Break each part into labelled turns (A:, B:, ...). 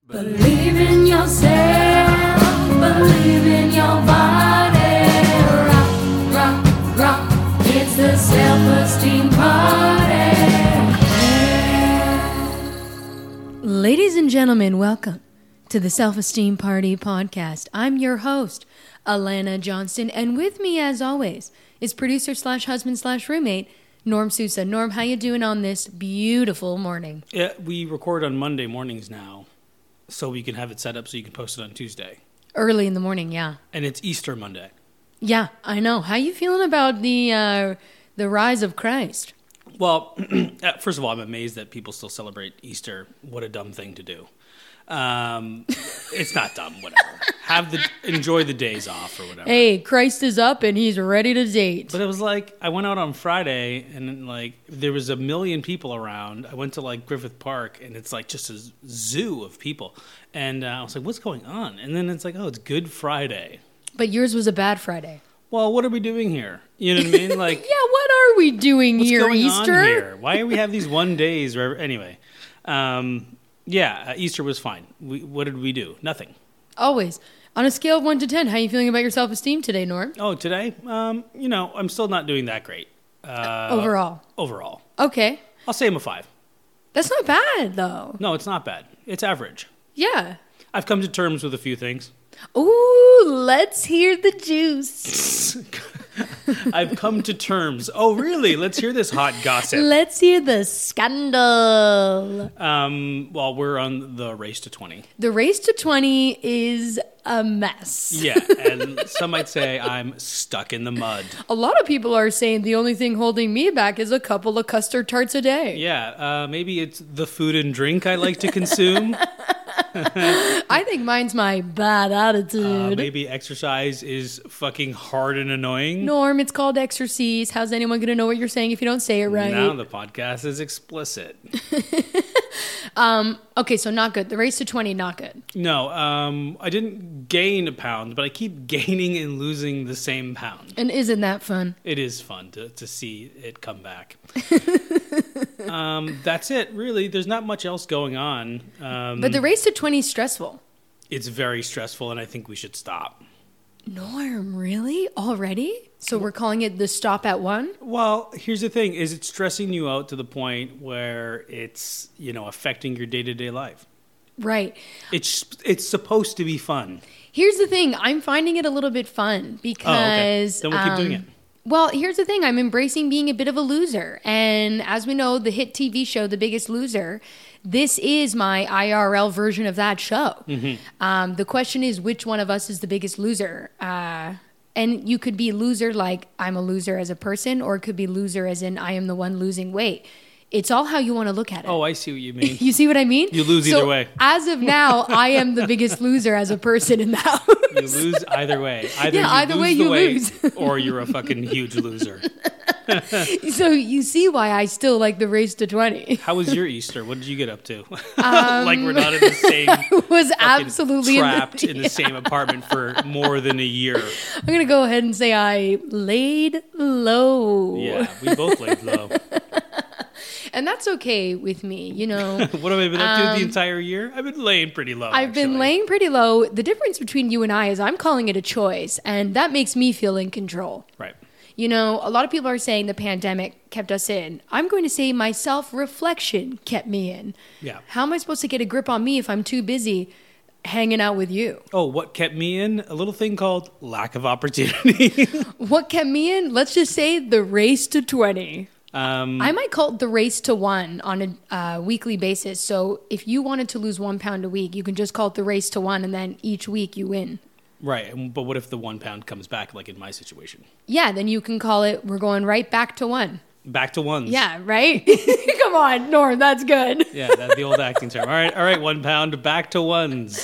A: Believe in yourself, believe in your body. Rock, rock, rock, it's the self-esteem party.
B: Ladies and gentlemen, welcome to the Self-Esteem Party podcast. I'm your host, Alana Johnston, and with me, as always, is producer slash husband slash roommate, Norm Sousa. Norm, how you doing on this beautiful morning?
C: Yeah, we record on Monday mornings now, so we can have it set up so you can post it on Tuesday.
B: Early in the morning, yeah.
C: And it's Easter Monday.
B: Yeah, I know. How you feeling about the rise of Christ?
C: Well, first of all, I'm amazed that people still celebrate Easter. What a dumb thing to do. It's not dumb, whatever. Enjoy the days off or whatever.
B: Hey, Christ is up and he's ready to date.
C: But it was like, I went out on Friday and there was 1 million people around. I went to Griffith Park and it's just a zoo of people. And I was like, what's going on? And then it's oh, it's Good Friday.
B: But yours was a bad Friday.
C: Well, what are we doing here? You know what I mean?
B: Yeah, what are we doing
C: what's
B: here,
C: going
B: Easter?
C: On here? Why do we have these one days? Anyway, Easter was fine. What did we do? Nothing.
B: Always. On a scale of 1 to 10, how are you feeling about your self-esteem today, Norm?
C: Oh, today? I'm still not doing that great.
B: Overall?
C: Overall.
B: Okay.
C: I'll say I'm a 5.
B: That's not bad, though.
C: No, it's not bad. It's average.
B: Yeah.
C: I've come to terms with a few things.
B: Ooh, let's hear the juice.
C: I've come to terms. Oh, really? Let's hear this hot gossip.
B: Let's hear the scandal.
C: Well, we're on the race to 20.
B: The race to 20 is a mess.
C: Yeah, and some might say I'm stuck in the mud.
B: A lot of people are saying the only thing holding me back is a couple of custard tarts a day.
C: Yeah, maybe it's the food and drink I like to consume.
B: I think mine's my bad attitude.
C: Maybe exercise is fucking hard and annoying.
B: Norm, it's called exercise. How's anyone going to know what you're saying if you don't say it right?
C: Now the podcast is explicit.
B: Okay, so not good. The race to 20, not good.
C: No, I didn't gain a pound, but I keep gaining and losing the same pound.
B: And isn't that fun?
C: It is fun to see it come back. That's it, really. There's not much else going on.
B: But the race to 20 is stressful.
C: It's very stressful, and I think we should stop.
B: Norm, really? Already? So we're calling it the stop at 1?
C: Well, here's the thing. Is it stressing you out to the point where it's, affecting your day-to-day life?
B: Right.
C: It's supposed to be fun.
B: Here's the thing. I'm finding it a little bit fun because...
C: Oh, okay. Then we'll keep doing it.
B: Well, here's the thing. I'm embracing being a bit of a loser. And as we know, the hit TV show, The Biggest Loser, this is my IRL version of that show. Mm-hmm. The question is, which one of us is the biggest loser? And you could be loser like I'm a loser as a person, or it could be loser as in I am the one losing weight. It's all how you want to look at it.
C: Oh, I see what you mean.
B: You see what I mean?
C: You lose either way.
B: As of now, I am the biggest loser as a person in the house.
C: You lose either way.
B: Either way you lose.
C: Or you're a fucking huge loser.
B: So you see why I still like the race to 20.
C: How was your Easter? What did you get up to? We're not in the same.
B: I was absolutely
C: trapped in the same apartment for more than a year.
B: I'm gonna go ahead and say I laid low.
C: Yeah, we both laid low.
B: And that's okay with me,
C: What have I been up to the entire year? I've been laying pretty low.
B: I've been laying pretty low. The difference between you and I is I'm calling it a choice, and that makes me feel in control.
C: Right.
B: A lot of people are saying the pandemic kept us in. I'm going to say my self-reflection kept me in.
C: Yeah.
B: How am I supposed to get a grip on me if I'm too busy hanging out with you?
C: Oh, what kept me in? A little thing called lack of opportunity.
B: What kept me in? Let's just say the race to 20.
C: I
B: might call it the race to 1 on a weekly basis. So if you wanted to lose 1 pound a week, you can just call it the race to 1, and then each week you win.
C: Right, but what if the 1 pound comes back, like in my situation?
B: Yeah, then you can call it, we're going right back to 1.
C: Back to ones.
B: Yeah, right? Come on, Norm, that's good.
C: Yeah, that's the old acting term. All right, 1 pound, back to ones.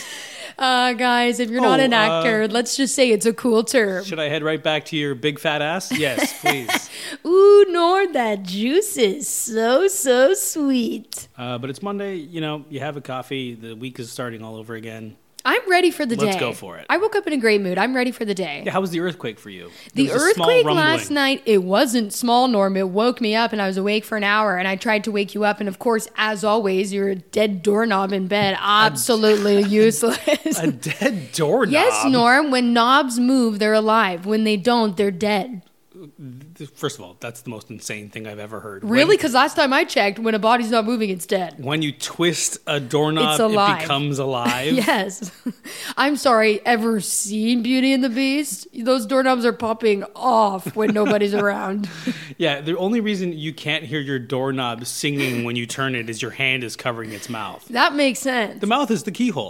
B: Guys, if you're not an actor, let's just say it's a cool term.
C: Should I head right back to your big fat ass? Yes, please.
B: Ooh, Norm, that juice is so sweet.
C: But it's Monday, you have a coffee. The week is starting all over again.
B: I'm I'm ready for the day.
C: Let's go for it.
B: I woke up in a great mood. I'm ready for the day.
C: Yeah, how was the earthquake for you?
B: The
C: There was a small
B: earthquake
C: rumbling.
B: last night, it wasn't small, Norm. It woke me up and I was awake for an hour and I tried to wake you up. And of course, as always, you're a dead doorknob in bed. Absolutely useless.
C: A dead doorknob.
B: Yes, Norm. When knobs move, they're alive. When they don't, they're dead.
C: First of all, that's the most insane thing I've ever heard.
B: Really? Because last time I checked, when a body's not moving, it's dead.
C: When you twist a doorknob,
B: It's alive.
C: it becomes alive.
B: Yes. I'm sorry, ever seen Beauty and the Beast? Those doorknobs are popping off when nobody's around.
C: Yeah, the only reason you can't hear your doorknob singing when you turn it is your hand is covering its mouth.
B: That makes sense.
C: The mouth is the keyhole.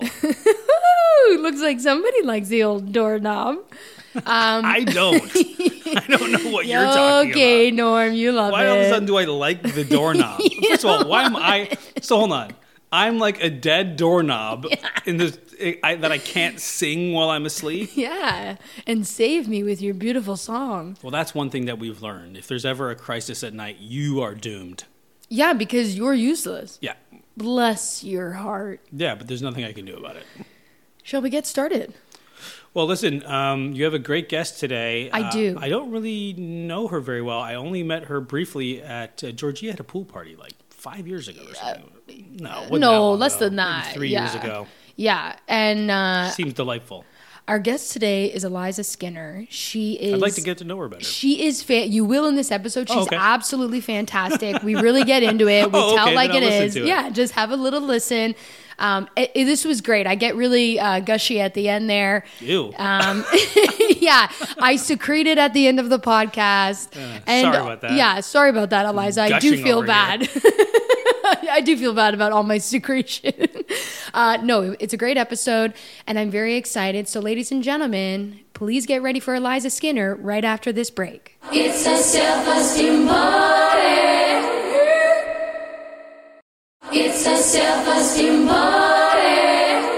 B: Ooh, looks like somebody likes the old doorknob.
C: I don't. I don't know what you're talking
B: Okay,
C: about.
B: Norm, you love
C: Why
B: it.
C: all of a sudden do I like the doorknob? First of all, why am I... So hold on. I'm like a dead doorknob in this that I can't sing while I'm asleep.
B: Yeah, and save me with your beautiful song.
C: Well, that's one thing that we've learned. If there's ever a crisis at night, you are doomed.
B: Yeah, because you're useless.
C: Yeah.
B: Bless your heart.
C: Yeah, but there's nothing I can do about it.
B: Shall we get started?
C: Well, listen, you have a great guest today.
B: I do.
C: I don't really know her very well. I only met her briefly at Georgia at a pool party like 5 years ago or something. No, wasn't that
B: No,
C: long
B: less
C: ago.
B: than that.
C: Maybe 3
B: yeah.
C: years ago.
B: Yeah, and
C: Seems delightful.
B: our guest today is Eliza Skinner. She is.
C: I'd like to get to know her better.
B: She is. You will in this episode. She's
C: okay.
B: absolutely fantastic. We really get into it. We
C: Oh,
B: tell
C: okay,
B: like
C: then
B: it
C: I'll listen
B: is.
C: to it.
B: Yeah, just have a little listen. This was great. I get really gushy at the end there.
C: Ew.
B: Yeah, I secreted at the end of the podcast. And
C: sorry about that.
B: Yeah, sorry about that, Eliza. I do
C: Gushing
B: feel
C: over
B: bad. I do feel bad about all my secretion. No, it's a great episode, and I'm very excited. So, ladies and gentlemen, please get ready for Eliza Skinner right after this break.
A: It's a self-esteem party. It's a self-esteem party.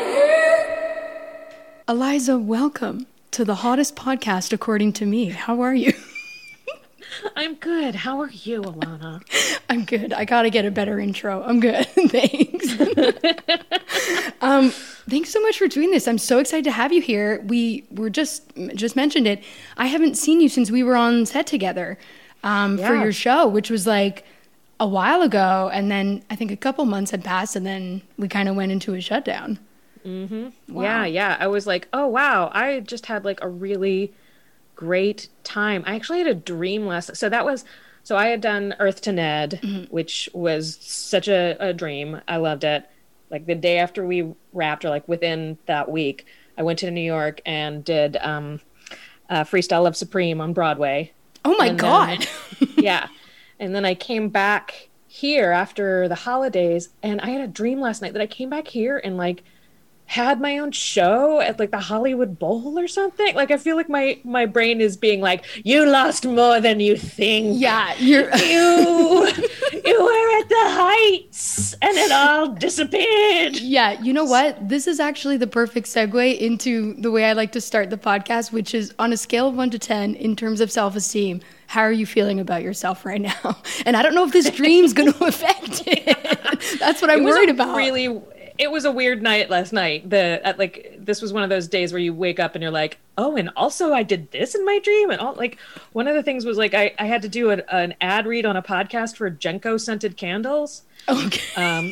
B: Eliza, welcome to the hottest podcast according to me. How are you?
D: I'm good. How are you, Alana?
B: I'm good. I gotta get a better intro. I'm good. Thanks. Thanks so much for doing this. I'm so excited to have you here. We were just mentioned it. I haven't seen you since we were on set together for
D: Yeah.
B: your show, which was like a while ago. And then I think a couple months had passed, and then we kind of went into a shutdown. Wow.
D: Yeah. I was like, oh, wow. I just had like a really great time. I actually had a dream so I had done Earth to Ned, which was such a dream. I loved it. Like the day after we wrapped, or like within that week, I went to New York and did Freestyle Love Supreme on Broadway.
B: Oh my
D: And
B: God.
D: Yeah. And then I came back here after the holidays, and I had a dream last night that I came back here and like had my own show at like the Hollywood Bowl or something. Like I feel like my brain is being like, you lost more than you think.
B: Yeah, you're.
D: You were at the heights and it all disappeared.
B: Yeah, you know what? This is actually the perfect segue into the way I like to start the podcast, which is on a scale of 1 to 10 in terms of self-esteem. How are you feeling about yourself right now? And I don't know if this dream's going to affect it. That's what I'm worried about.
D: It was a weird night last night. This was one of those days where you wake up and you're like, oh, and also I did this in my dream. And all like one of the things was like I had to do an ad read on a podcast for Genko scented candles.
B: Okay.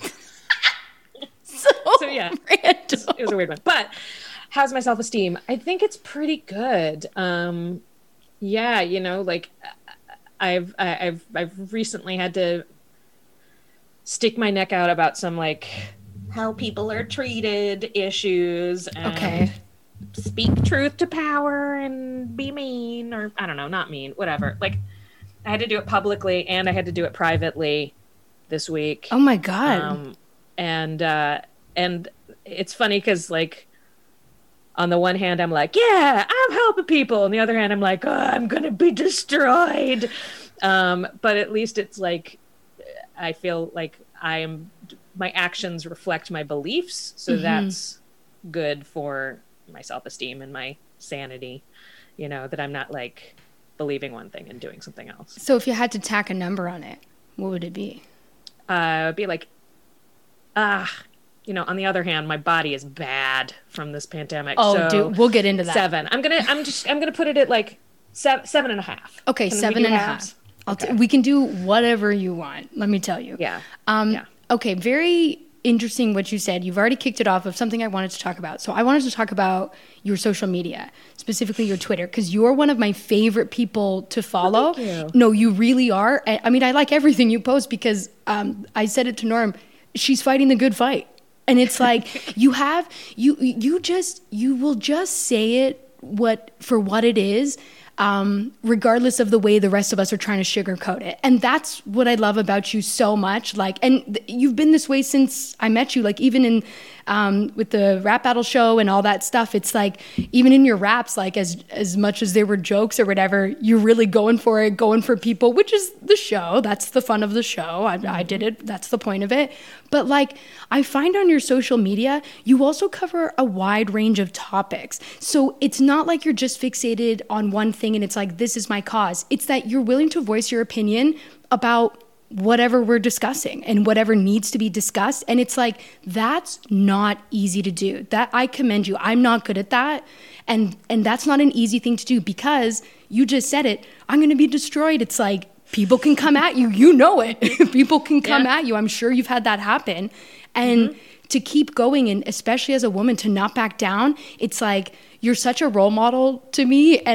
D: So yeah,
B: random.
D: it was a weird one. But how's my self-esteem? I think it's pretty good. Yeah, you know, like I've recently had to stick my neck out about some like how people are treated issues and
B: Okay.
D: speak truth to power and be mean, or I don't know, not mean, whatever. Like I had to do it publicly and I had to do it privately this week.
B: Oh my God.
D: And it's funny because like on the one hand I'm like, yeah, I'm helping people, on the other hand I'm like, oh, I'm gonna be destroyed. But at least it's like I feel like my actions reflect my beliefs, so that's good for my self-esteem and my sanity, you know, that I'm not like believing one thing and doing something else.
B: So if you had to tack a number on it, what would it be?
D: It would be like on the other hand, my body is bad from this pandemic.
B: Oh,
D: so
B: dude, we'll get into that.
D: 7. I'm gonna put it at like 7.5.
B: Okay,
D: Can we
B: 7
D: do
B: and a
D: halves?
B: half. We can do whatever you want. Let me tell you.
D: Yeah.
B: Okay, very interesting what you said. You've already kicked it off of something I wanted to talk about. So I wanted to talk about your social media, specifically your Twitter, because you're one of my favorite people to follow.
D: Thank you.
B: No, you really are. I mean, I like everything you post because I said it to Norm. She's fighting the good fight. And it's like you will just say it for what it is, regardless of the way the rest of us are trying to sugarcoat it. And that's what I love about you so much. Like, and you've been this way since I met you, like even in, with the rap battle show and all that stuff. It's like, even in your raps, like as much as they were jokes or whatever, you're really going for it, going for people, which is the show. That's the fun of the show. I did it. That's the point of it. But like, I find on your social media, you also cover a wide range of topics. So it's not like you're just fixated on one thing and it's like, this is my cause. It's that you're willing to voice your opinion about whatever we're discussing and whatever needs to be discussed. And it's like, that's not easy to do. That I commend you. I'm not good at that. And that's not an easy thing to do because you just said it. I'm going to be destroyed. It's like, people can come at you. You know it. People can come at you. I'm sure you've had that happen. And to keep going, and especially as a woman, to not back down, it's like, you're such a role model to me. And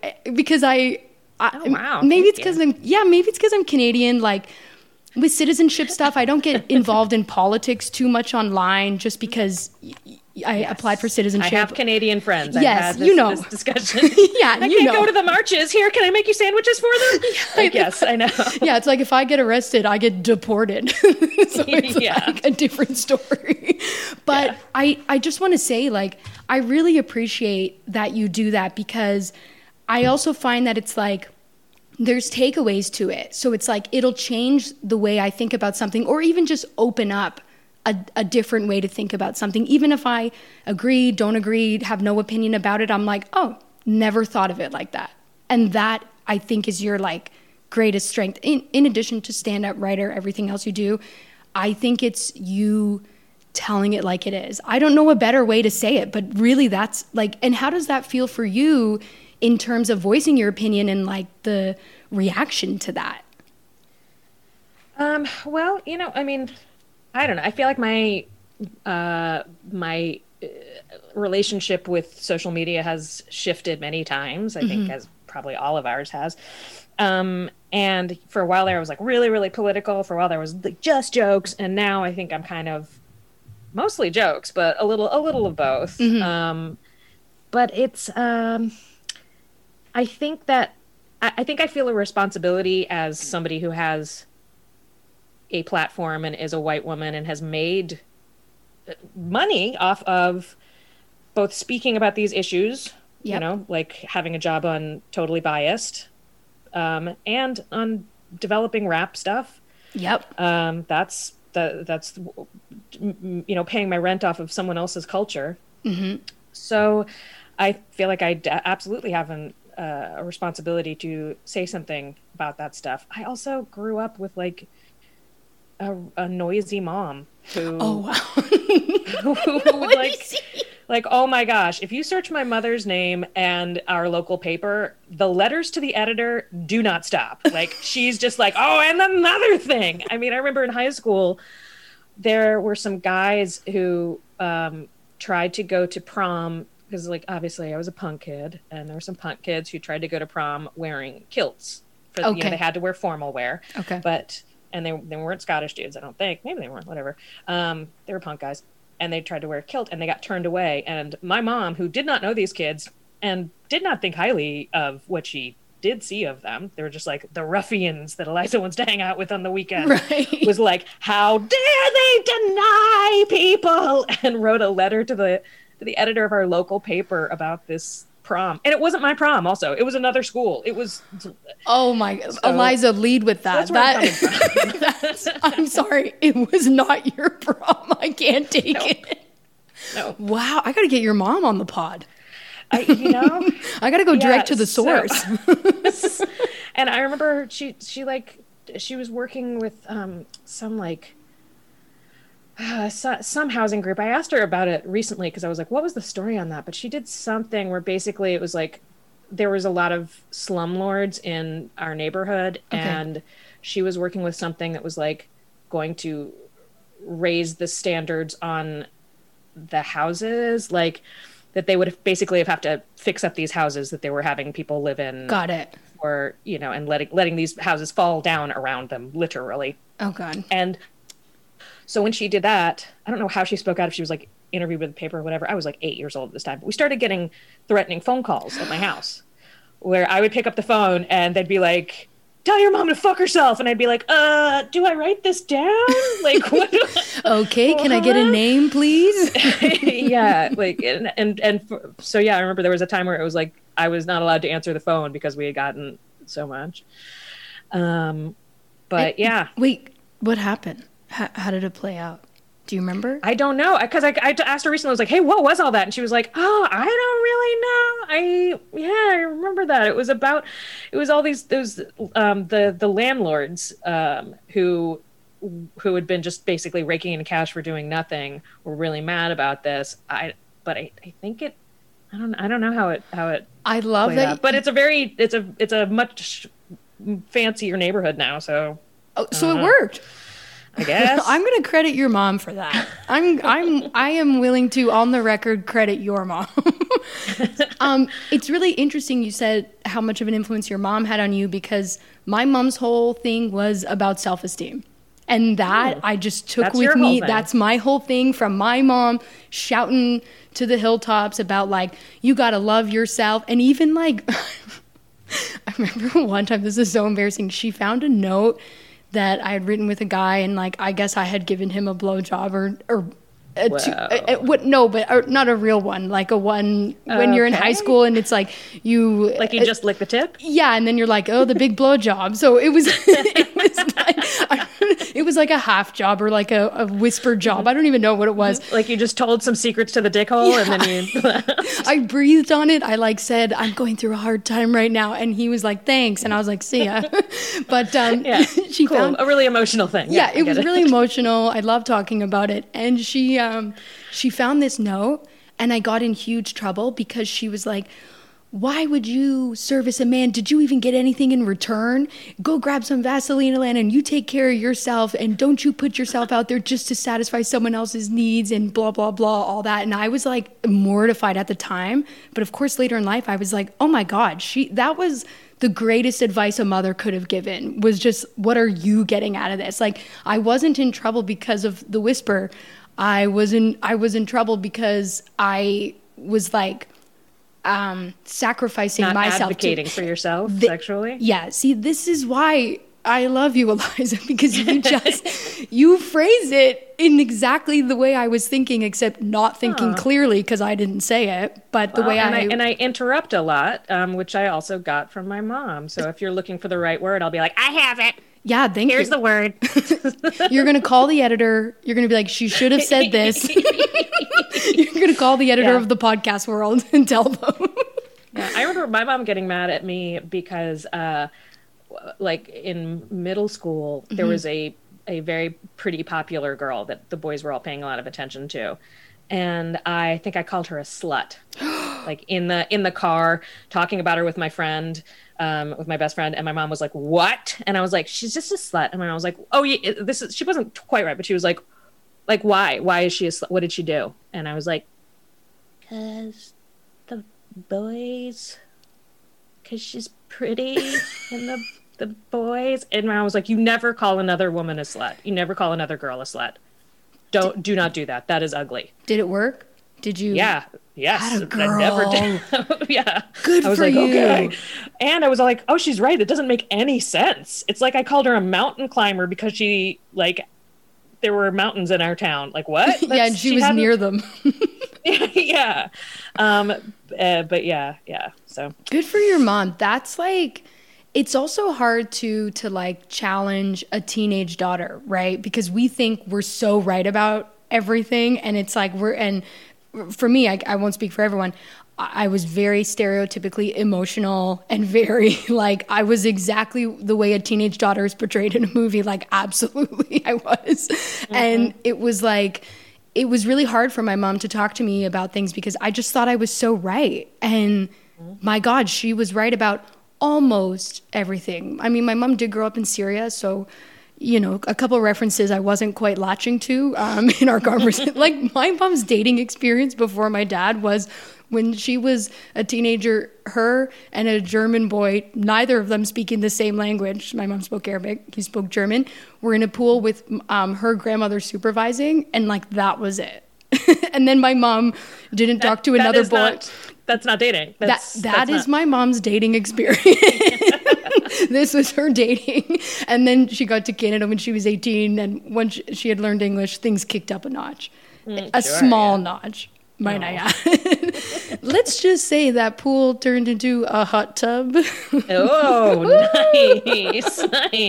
D: Oh, wow.
B: Maybe it's because I'm Canadian. Like with citizenship stuff, I don't get involved in politics too much online just because I applied for citizenship.
D: I have Canadian friends.
B: Yes,
D: I've had this discussion.
B: Yeah,
D: I can't go to the marches. Here, can I make you sandwiches for them? Yes, I know.
B: Yeah, it's like if I get arrested, I get deported. So it's like a different story. But I just want to say, like, I really appreciate that you do that because I also find that it's like, there's takeaways to it. So it's like, it'll change the way I think about something or even just open up a different way to think about something. Even if I agree, don't agree, have no opinion about it, I'm like, oh, never thought of it like that. And that I think is your like greatest strength. In addition to stand-up writer, everything else you do, I think it's you telling it like it is. I don't know a better way to say it, but really that's like, and how does that feel for you in terms of voicing your opinion and like the reaction to that?
D: Well, I mean, I don't know. I feel like my relationship with social media has shifted many times. I think as probably all of ours has. And for a while there, I was like really, really political. For a while there was like just jokes. And now I think I'm kind of mostly jokes, but a little of both. But it's, I think I feel a responsibility as somebody who has a platform and is a white woman and has made money off of both speaking about these issues, like having a job on Totally Biased, and on developing rap stuff.
B: Yep.
D: That's paying my rent off of someone else's culture. So I feel like I absolutely have a responsibility to say something about that stuff. I also grew up with like a noisy mom who, who would like, oh my gosh, if you search my mother's name and our local paper, the letters to the editor do not stop. Like she's just like, oh, and another thing. I mean, I remember in high school, there were some guys who tried to go to prom because, like, obviously I was a punk kid, and there were some punk kids who tried to go to prom wearing kilts. They had to wear formal wear. Okay. And they weren't Scottish dudes, I don't think. Maybe they weren't, whatever. They were punk guys. And they tried to wear a kilt, and they got turned away. And my mom, who did not know these kids and did not think highly of what she did see of them, they were just like the ruffians that Eliza wants to hang out with on the weekend, was like, how dare they deny people, and wrote a letter to the editor of our local paper about this prom. And it wasn't my prom also. It was another school. It was... Oh my... So,
B: Eliza, lead with that.
D: That's where I'm coming from.
B: I'm sorry. It was not your prom. I can't take it.
D: No.
B: Wow. I got to get your mom on the pod.
D: I
B: got to go direct to the source.
D: So, and I remember she was working with some like... some housing group. I asked her about it recently because I was like, what was the story on that? But she did something where basically it was like there was a lot of slumlords in our neighborhood, and she was working with something that was like going to raise the standards on the houses, like that they would basically have to fix up these houses that they were having people live in.
B: Got it.
D: Or, you know, and letting these houses fall down around them, literally.
B: Oh, God.
D: And so when she did that, I don't know how she spoke out, if she was like interviewed with the paper or whatever. I was like 8 years old at this time. But we started getting threatening phone calls at my house where I would pick up the phone and they'd be like, tell your mom to fuck herself. And I'd be like, do I write this down? Like, what?
B: Okay, can I get a name, please?
D: Yeah. Like, so yeah, I remember there was a time where it was like, I was not allowed to answer the phone because we had gotten so much. But yeah.
B: Wait, what happened? How did it play out? Do you remember?
D: I don't know. Because I asked her recently, I was like, hey, what was all that? And she was like, oh, I don't really know. I remember that. It was all the landlords who had been just basically raking in cash for doing nothing were really mad about this. I think it, I don't know how it
B: I love that.
D: out. But it's a much fancier neighborhood now. So,
B: so it worked.
D: I guess.
B: I'm going to credit your mom for that. I am willing to, on the record, credit your mom. It's really interesting you said how much of an influence your mom had on you, because my mom's whole thing was about self-esteem. And that I just took with me. That's my whole thing, from my mom shouting to the hilltops about, like, you got to love yourself. And even, like, I remember one time, this is so embarrassing, she found a note that I had written with a guy, and like I guess I had given him a blowjob not a real one, like a one when you're in high school and it's like you
D: just lick the tip.
B: Yeah, and then you're like, oh, the big blowjob. So it was it was like a half job or like a whisper job. I don't even know what it was.
D: Like you just told some secrets to the dick hole, and then you.
B: I breathed on it. I like said, I'm going through a hard time right now, and he was like, thanks, and I was like, see ya. But she found
D: a really emotional thing.
B: Yeah, it was really emotional. I love talking about it, and she found this note, and I got in huge trouble because she was like, why would you service a man? Did you even get anything in return? Go grab some Vaseline, Alana, and you take care of yourself, and don't you put yourself out there just to satisfy someone else's needs and blah, blah, blah, all that. And I was like mortified at the time. But of course, later in life, I was like, oh my God, that was the greatest advice a mother could have given, was just, what are you getting out of this? Like, I wasn't in trouble because of the whisper. I was in trouble because I was like, sacrificing
D: not
B: myself,
D: advocating for yourself sexually.
B: Yeah. See, this is why I love you, Eliza, because you phrase it in exactly the way I was thinking, except not thinking clearly because I didn't say it. But the way
D: I interrupt a lot, which I also got from my mom. So if you're looking for the right word, I'll be like, I have it.
B: Yeah, thank you.
D: Here's the word.
B: You're going to call the editor. You're going to be like, she should have said this. You're going to call the editor of the podcast world and tell them.
D: Yeah, I remember my mom getting mad at me because, like, in middle school, there was a very pretty popular girl that the boys were all paying a lot of attention to. And I think I called her a slut, like in the car, talking about her with my friend, with my best friend. And my mom was like, what? And I was like, she's just a slut. And my mom was like, oh yeah, she wasn't quite right, but she was like, why? Why is she a slut? What did she do? And I was like, because the boys, because she's pretty and the boys. And my mom was like, you never call another woman a slut. You never call another girl a slut. Do not do that. That is ugly.
B: Did it work? Did you?
D: Yeah. Yes.
B: Atta girl.
D: I never did. Yeah.
B: Good
D: I was
B: for
D: like,
B: you.
D: Okay. And I was like, oh, she's right. It doesn't make any sense. It's like I called her a mountain climber because she, like, there were mountains in our town. Like, what?
B: Yeah, and she was near them.
D: Yeah. But yeah. So
B: good for your mom. That's like, it's also hard to like challenge a teenage daughter, right? Because we think we're so right about everything, and it's like and for me, I won't speak for everyone. I was very stereotypically emotional and very like I was exactly the way a teenage daughter is portrayed in a movie. Like absolutely I was. And it was like, it was really hard for my mom to talk to me about things because I just thought I was so right. And my God, she was right about almost everything. I mean, my mom did grow up in Syria, so you know, a couple of references I wasn't quite latching to in our conversation. Like my mom's dating experience before my dad was when she was a teenager, her and a German boy, neither of them speaking the same language. My mom spoke Arabic, he spoke German. Were in a pool with her grandmother supervising, and like that was it. And then my mom didn't talk to another boy.
D: That's not dating.
B: That is my mom's dating experience. This was her dating. And then she got to Canada when she was 18. And once she had learned English, things kicked up a notch. Small notch, might I add. Let's just say that pool turned into a hot tub.
D: Oh, nice.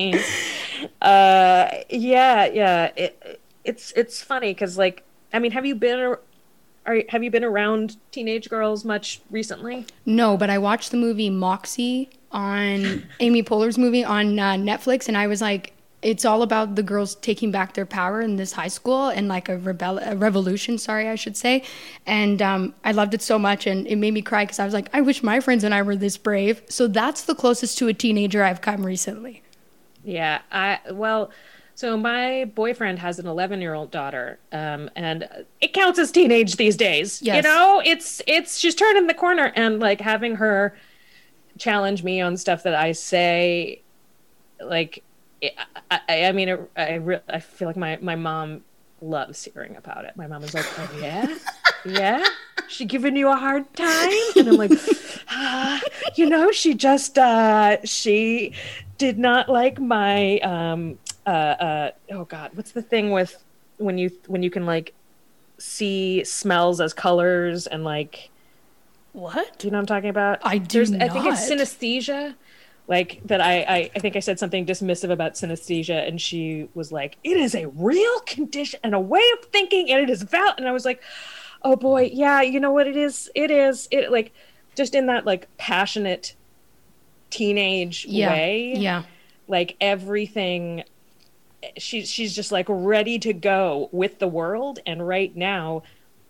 D: Yeah. It's funny because, like, I mean, have you been around teenage girls much recently?
B: No, but I watched the movie Moxie on Amy Poehler's movie on Netflix, and I was like, it's all about the girls taking back their power in this high school and like a revolution, I should say. And I loved it so much, and it made me cry because I was like, I wish my friends and I were this brave. So that's the closest to a teenager I've come recently.
D: Yeah, so my boyfriend has an 11-year-old daughter, and it counts as teenage these days.
B: Yes.
D: You know, it's she's turning the corner, and like having her challenge me on stuff that I say, like, I feel like my mom loves hearing about it. My mom is like, oh yeah, she giving you a hard time, and I'm like, she just she did not like my oh God, what's the thing with when you can like see smells as colors and like,
B: what?
D: Do you know what I'm talking about?
B: I do not.
D: I think it's synesthesia. Like that I think I said something dismissive about synesthesia, and she was like, it is a real condition and a way of thinking, and it is valid. And I was like, oh boy, yeah, you know what it is? It like just in that like passionate teenage way.
B: Yeah.
D: Like everything, she's just like ready to go with the world. And right now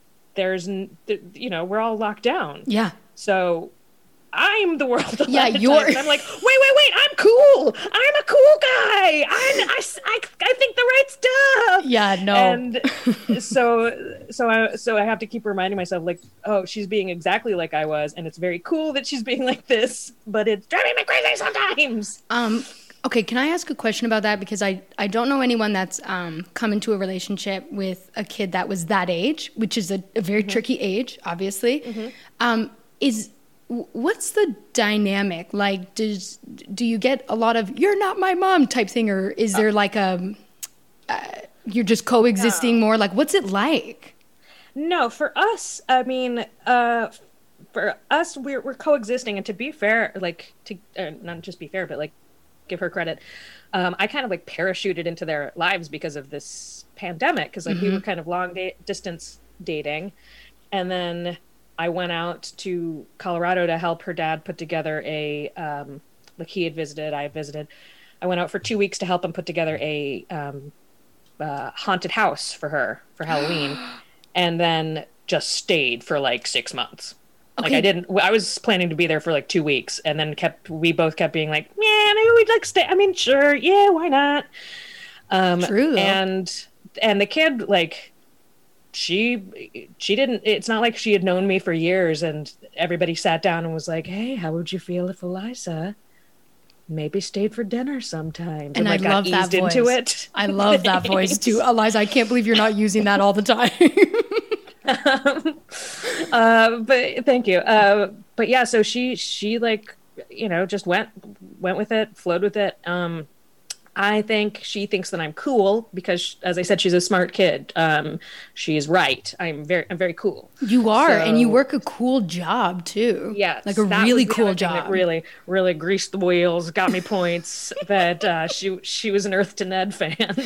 D: we're all locked down.
B: Yeah.
D: So I'm the world.
B: Yeah,
D: and I'm like, wait, I'm cool. I'm a cool guy. I think the right stuff.
B: Yeah, no.
D: And so I have to keep reminding myself, like, oh, she's being exactly like I was, and it's very cool that she's being like this, but it's driving me crazy sometimes.
B: Okay, can I ask a question about that? Because I don't know anyone that's come into a relationship with a kid that was that age, which is a very tricky age, obviously. What's the dynamic? Like, do you get a lot of "you're not my mom" type thing, or is there like you're just coexisting more? Like, what's it like?
D: No, for us, I mean, for us, we're coexisting, and to be fair, like not just be fair, but like give her credit. I kind of like parachuted into their lives because of this pandemic, because like we were kind of long distance dating, and then I went out to Colorado to help her dad put together a, like he had visited, I had visited. I went out for 2 weeks to help him put together a haunted house for her for Halloween, and then just stayed for like 6 months.
B: Okay.
D: Like I was planning to be there for like 2 weeks, and then we both kept being like, yeah, maybe we'd like stay. I mean, sure. Yeah, why not?
B: True though.
D: And the kid, like, she didn't, it's not like she had known me for years, and everybody sat down and was like, hey, how would you feel if Eliza maybe stayed for dinner sometimes?
B: And
D: like,
B: I love that voice.
D: Into it.
B: I love that voice too. Eliza, I can't believe you're not using that all the time.
D: But thank you. But yeah, so she like, just went with it, flowed with it. I think she thinks that I'm cool because, as I said, she's a smart kid. She's right. I'm very cool.
B: You are, and you work a cool job too.
D: Yeah,
B: like a really cool job.
D: That really greased the wheels, got me points. That she was an Earth to Ned fan.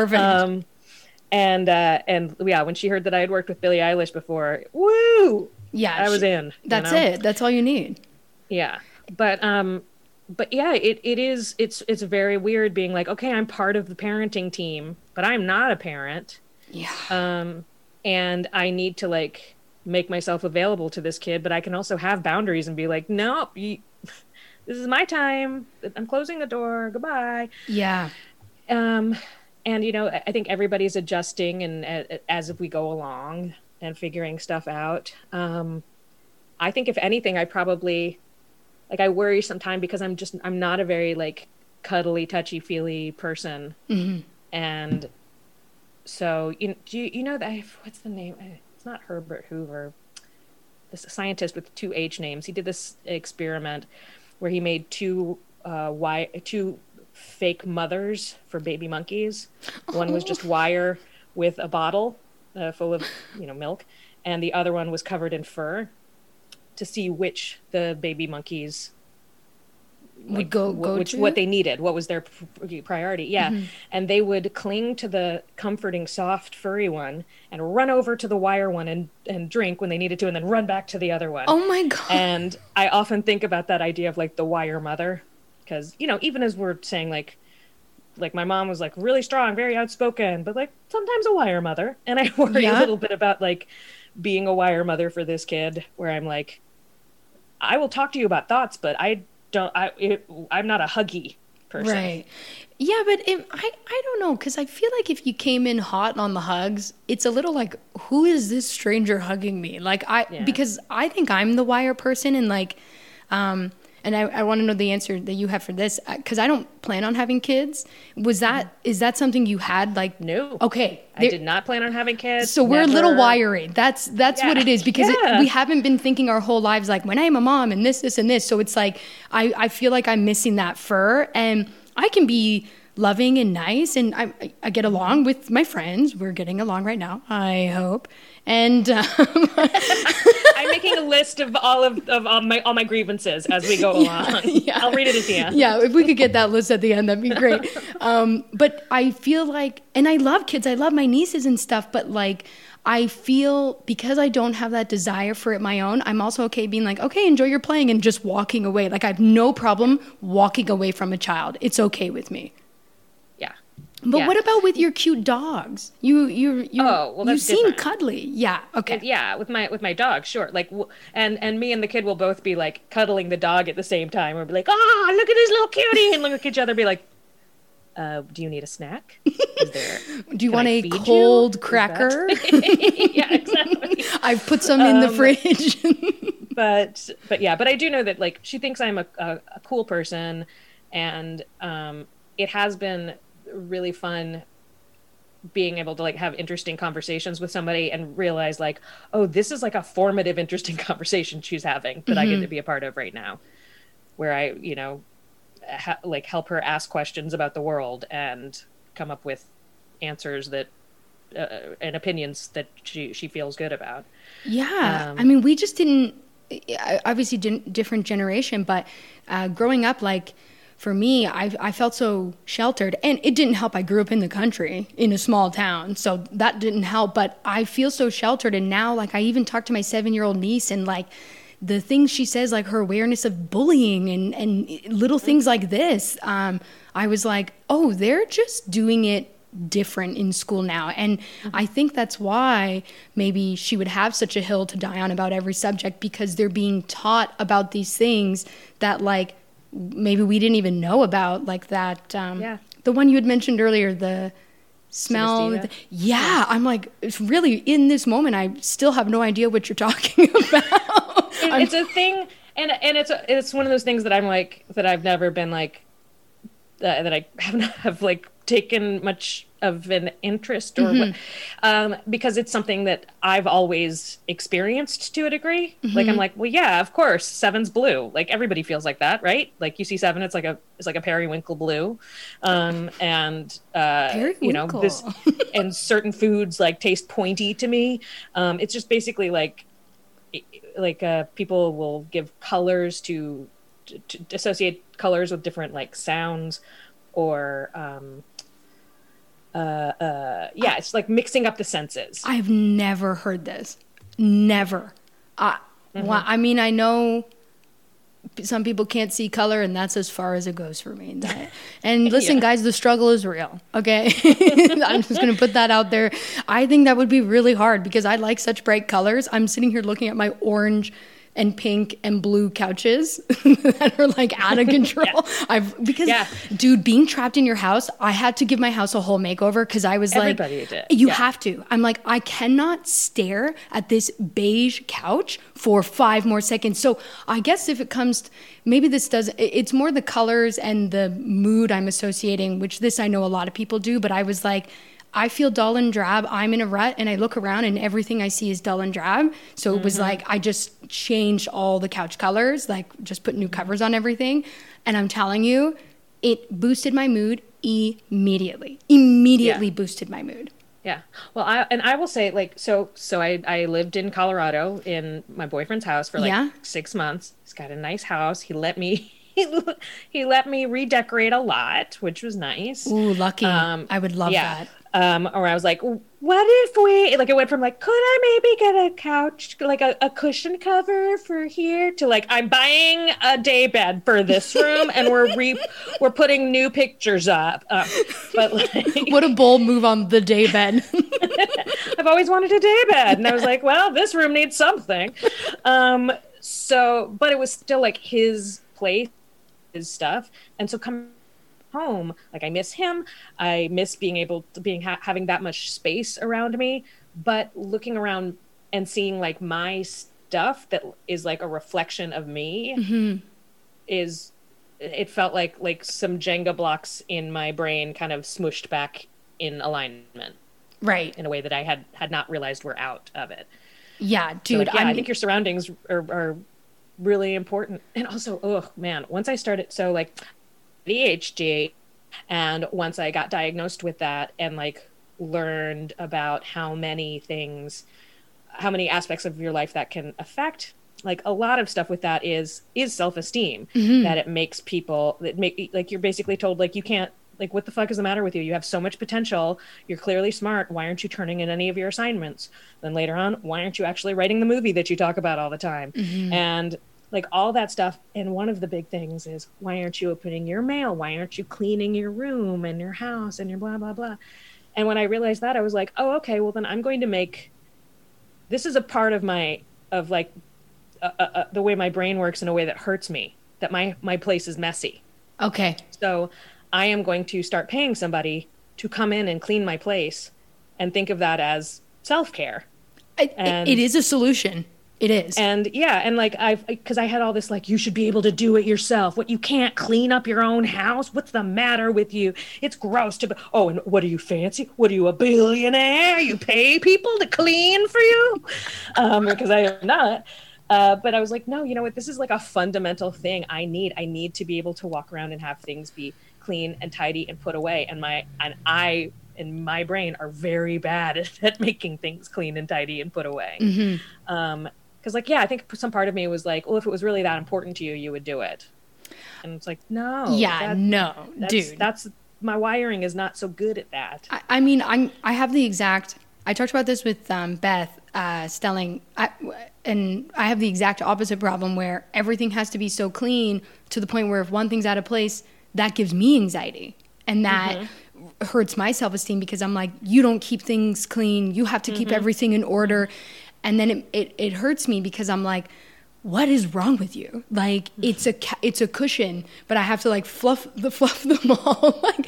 B: Perfect.
D: And yeah, when she heard that I had worked with Billie Eilish before, woo!
B: Yeah,
D: I was in.
B: That's
D: you know?
B: it. That's all you need.
D: Yeah. But yeah, it's very weird being like, okay, I'm part of the parenting team, but I'm not a parent.
B: Yeah.
D: And I need to like make myself available to this kid, but I can also have boundaries and be like, nope, this is my time. I'm closing the door. Goodbye.
B: Yeah.
D: And you know, I think everybody's adjusting and as if we go along and figuring stuff out. I think if anything, I probably like I worry sometimes because I'm not a very like cuddly, touchy feely person.
B: Mm-hmm.
D: And so you know that what's the name? It's not Herbert Hoover. This scientist with 2 H names. He did this experiment where he made two fake mothers for baby monkeys. One was just wire with a bottle full of milk, and the other one was covered in fur, to see which the baby monkeys
B: would go to?
D: what they needed, what was their priority. Yeah. Mm-hmm. And they would cling to the comforting, soft, furry one and run over to the wire one and drink when they needed to, and then run back to the other one.
B: Oh my God.
D: And I often think about that idea of like the wire mother, because, even as we're saying like my mom was like really strong, very outspoken, but like sometimes a wire mother. And I worry a little bit about like being a wire mother for this kid, where I'm like, I will talk to you about thoughts, but I'm not a huggy person. Right.
B: Yeah, but I don't know, because I feel like if you came in hot on the hugs, it's a little like, who is this stranger hugging me? Like because I think I'm the wire person, and like, and I want to know the answer that you have for this, because I don't plan on having kids. Is that something you had? Like,
D: no.
B: Okay.
D: I did not plan on having kids.
B: So we're a little wiry. That's what it is, because we haven't been thinking our whole lives like, when I am a mom and this and this. So it's like, I feel like I'm missing that fur, and I can be loving and nice, and I get along with my friends. We're getting along right now, I hope. And
D: I'm making a list of all my grievances as we go along. Yeah. I'll read it at the end.
B: Yeah, if we could get that list at the end, that'd be great. But I feel like, and I love kids, I love my nieces and stuff, but like, I feel because I don't have that desire for it my own, I'm also okay being like, okay, enjoy your playing, and just walking away. Like, I have no problem walking away from a child. It's okay with me. But what about with your cute dogs? You seem cuddly. Yeah. Okay.
D: Yeah, with my dog, sure. Like, and me and the kid will both be like cuddling the dog at the same time. We'll be like, oh, look at this little cutie, and look at each other, be like, do you need a snack?
B: Do you want a cold cracker?
D: Yeah, exactly.
B: I've put some in the fridge.
D: but I do know that like she thinks I'm a cool person, and it has been really fun being able to like have interesting conversations with somebody and realize like, oh, this is like a formative, interesting conversation she's having that I get to be a part of right now, where I, like help her ask questions about the world and come up with answers that and opinions that she feels good about.
B: Yeah. I mean, we just didn't, obviously different generation, but growing up, like, for me, I felt so sheltered, and it didn't help. I grew up in the country in a small town, so that didn't help, but I feel so sheltered. And now, like, I even talk to my 7-year-old niece, and like the things she says, like her awareness of bullying and little things like this, I was like, oh, they're just doing it different in school now. And I think that's why maybe she would have such a hill to die on about every subject, because they're being taught about these things that like maybe we didn't even know about, like that. The one you had mentioned earlier, the smell. I'm like, it's really in this moment, I still have no idea what you're talking about.
D: It's a thing, and it's one of those things that I'm like, that I've never been like, that I haven't have like taken much of an interest or what, because it's something that I've always experienced to a degree. Like, I'm like, well, yeah, of course, 7's blue. Like, everybody feels like that, right? Like, you see 7, it's like a periwinkle blue, and this, and certain foods like taste pointy to me. It's just basically like people will give colors to associate colors with different like sounds, or it's like mixing up the senses.
B: I've never heard this. Never. Well, I mean, I know some people can't see color, and that's as far as it goes for me. And listen, guys, the struggle is real. Okay, I'm just gonna put that out there. I think that would be really hard because I like such bright colors. I'm sitting here looking at my orange and pink and blue couches that are like out of control. Dude, being trapped in your house, I had to give my house a whole makeover because I was
D: Everybody did.
B: you have to. I'm like, I cannot stare at this beige couch for 5 more seconds. So I guess if it comes, maybe this does, it's more the colors and the mood I'm associating, which this I know a lot of people do, but I was like, I feel dull and drab. I'm in a rut and I look around and everything I see is dull and drab. So it was like, I just changed all the couch colors, like just put new covers on everything. And I'm telling you, it boosted my mood immediately. Boosted my mood.
D: Yeah. Well, I will say, like, so I lived in Colorado in my boyfriend's house for 6 months. He's got a nice house. He let me redecorate a lot, which was nice.
B: Ooh, lucky. I would love that.
D: Or I was like, what if we, like, it went from like, could I maybe get a couch, like a cushion cover for here, to like, I'm buying a day bed for this room and we're putting new pictures up. But like,
B: what a bold move on the day bed.
D: I've always wanted a day bed. And I was like, well, this room needs something. But it was still like his place, his stuff. And so coming home, like, I miss him. I miss being able to having that much space around me, but looking around and seeing like my stuff that is like a reflection of me it felt like some Jenga blocks in my brain kind of smooshed back in alignment,
B: right,
D: in a way that I had not realized we're out of it.
B: Yeah, dude.
D: So, I think your surroundings are really important. And also, oh man, once I started, so like ADHD, and once I got diagnosed with that and like learned about how many aspects of your life that can affect, like a lot of stuff with that is self-esteem, that it makes people like, you're basically told like, you can't, like, what the fuck is the matter with you? You have so much potential. You're clearly smart. Why aren't you turning in any of your assignments? Then later on, why aren't you actually writing the movie that you talk about all the time? And like all that stuff. And one of the big things is, why aren't you opening your mail? Why aren't you cleaning your room and your house and your blah, blah, blah. And when I realized that, I was like, oh, okay, well then I'm going to this is a part of the way my brain works in a way that hurts me, that my place is messy.
B: Okay.
D: So I am going to start paying somebody to come in and clean my place and think of that as self-care.
B: It is a solution. It is.
D: And yeah, and like because I had all this like, you should be able to do it yourself. What, you can't clean up your own house? What's the matter with you? It's gross to and what are you, fancy? What are you, a billionaire? You pay people to clean for you? Because I am not. But I was like, no, you know what? This is like a fundamental thing I need to be able to walk around and have things be clean and tidy and put away. And I in my brain are very bad at making things clean and tidy and put away. Because like, yeah, I think some part of me was like, well, if it was really that important to you, you would do it. And it's like, no.
B: Yeah, dude.
D: That's my wiring is not so good at that.
B: I mean, I have the exact, I talked about this with Beth Stelling, and I have the exact opposite problem where everything has to be so clean to the point where if one thing's out of place, that gives me anxiety. And that hurts my self-esteem because I'm like, you don't keep things clean. You have to keep everything in order. And then it hurts me because I'm like, what is wrong with you? Like, it's a cushion, but I have to like fluff them all. Like,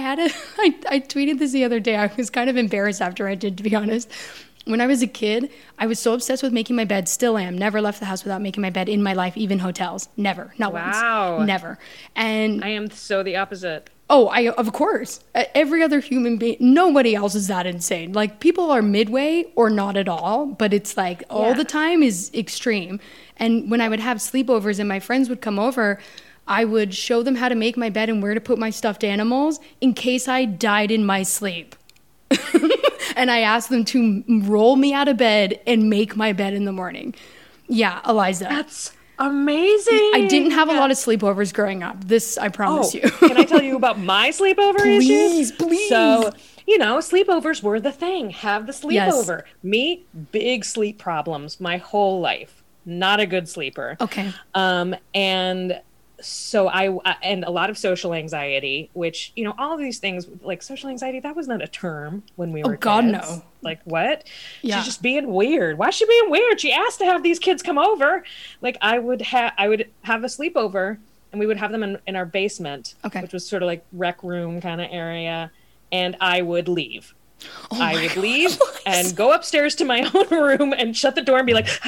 B: I tweeted this the other day. I was kind of embarrassed after I did, to be honest. When I was a kid, I was so obsessed with making my bed, still am. Never left the house without making my bed in my life, even hotels. Never. Not once. Never. And
D: I am so the opposite.
B: Oh, of course. Every other human being, nobody else is that insane. Like, people are midway or not at all, but it's like all the time is extreme. And when I would have sleepovers and my friends would come over, I would show them how to make my bed and where to put my stuffed animals in case I died in my sleep. And I asked them to roll me out of bed and make my bed in the morning. Yeah, Eliza.
D: That's amazing.
B: I didn't have a lot of sleepovers growing up. This, I promise you.
D: Can I tell you about my sleepover issues?
B: Please.
D: So, sleepovers were the thing. Have the sleepover. Yes. Me, big sleep problems my whole life. not a good sleeper.
B: Okay.
D: And so and a lot of social anxiety, which, you know, all of these things like social anxiety, that was not a term when we were kids.
B: God, no.
D: Like, what?
B: Yeah.
D: She's just being weird. Why is she being weird? She asked to have these kids come over. Like, I would have a sleepover, and we would have them in our basement, which was sort of like rec room kind of area, and I would leave. I would leave and go upstairs to my own room and shut the door and be like,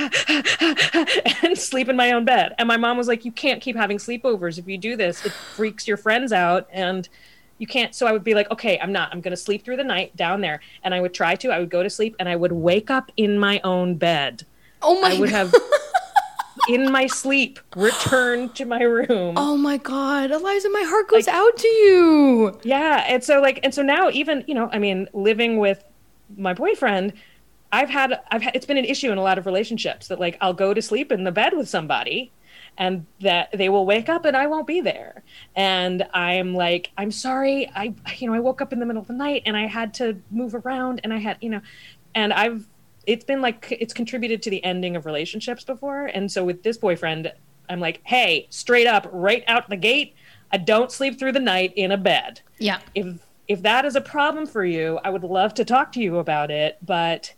D: and sleep in my own bed. And my mom was like, you can't keep having sleepovers. If you do this, it freaks your friends out and you can't. So I would be like, okay, I'm going to sleep through the night down there. And I would I would go to sleep and I would wake up in my own bed.
B: Oh my
D: God. I would have in my sleep returned to my room.
B: Oh my God, Eliza, my heart goes out to you.
D: Yeah. And so now even, you know, I mean, living with my boyfriend, I've had it's been an issue in a lot of relationships that like I'll go to sleep in the bed with somebody and that they will wake up and I won't be there. And I'm like, I'm sorry. I woke up in the middle of the night and I had to move around and I had, you know, and it's been like, it's contributed to the ending of relationships before. And so with this boyfriend, I'm like, hey, straight up, right out the gate, I don't sleep through the night in a bed.
B: Yeah.
D: If that is a problem for you, I would love to talk to you about it, but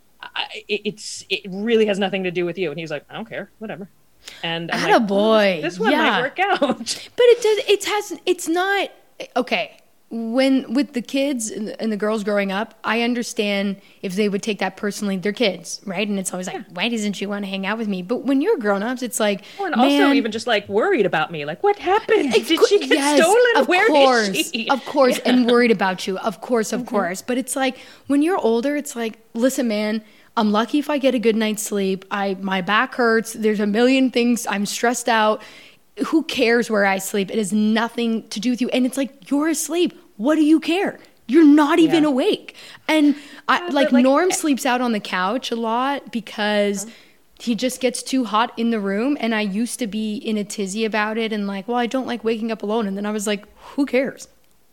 D: it really has nothing to do with you. And he's like, I don't care, whatever. And I'm like,
B: boy.
D: This one might work out.
B: But it's not, okay. When with the kids and the girls growing up, I understand if they would take that personally, they're kids, right? And it's always like, why doesn't she want to hang out with me? But when you're grown-ups, it's like,
D: and also even just like worried about me, like what happened? Did she get stolen? Where is she?
B: Of course, and worried about you, of course. But it's like when you're older, it's like, listen, man, I'm lucky if I get a good night's sleep. My back hurts. There's a million things. I'm stressed out. Who cares where I sleep? It has nothing to do with you. And it's like, you're asleep. What do you care? You're not even awake. And Norm sleeps out on the couch a lot because he just gets too hot in the room. And I used to be in a tizzy about it and like, well, I don't like waking up alone. And then I was like, who cares?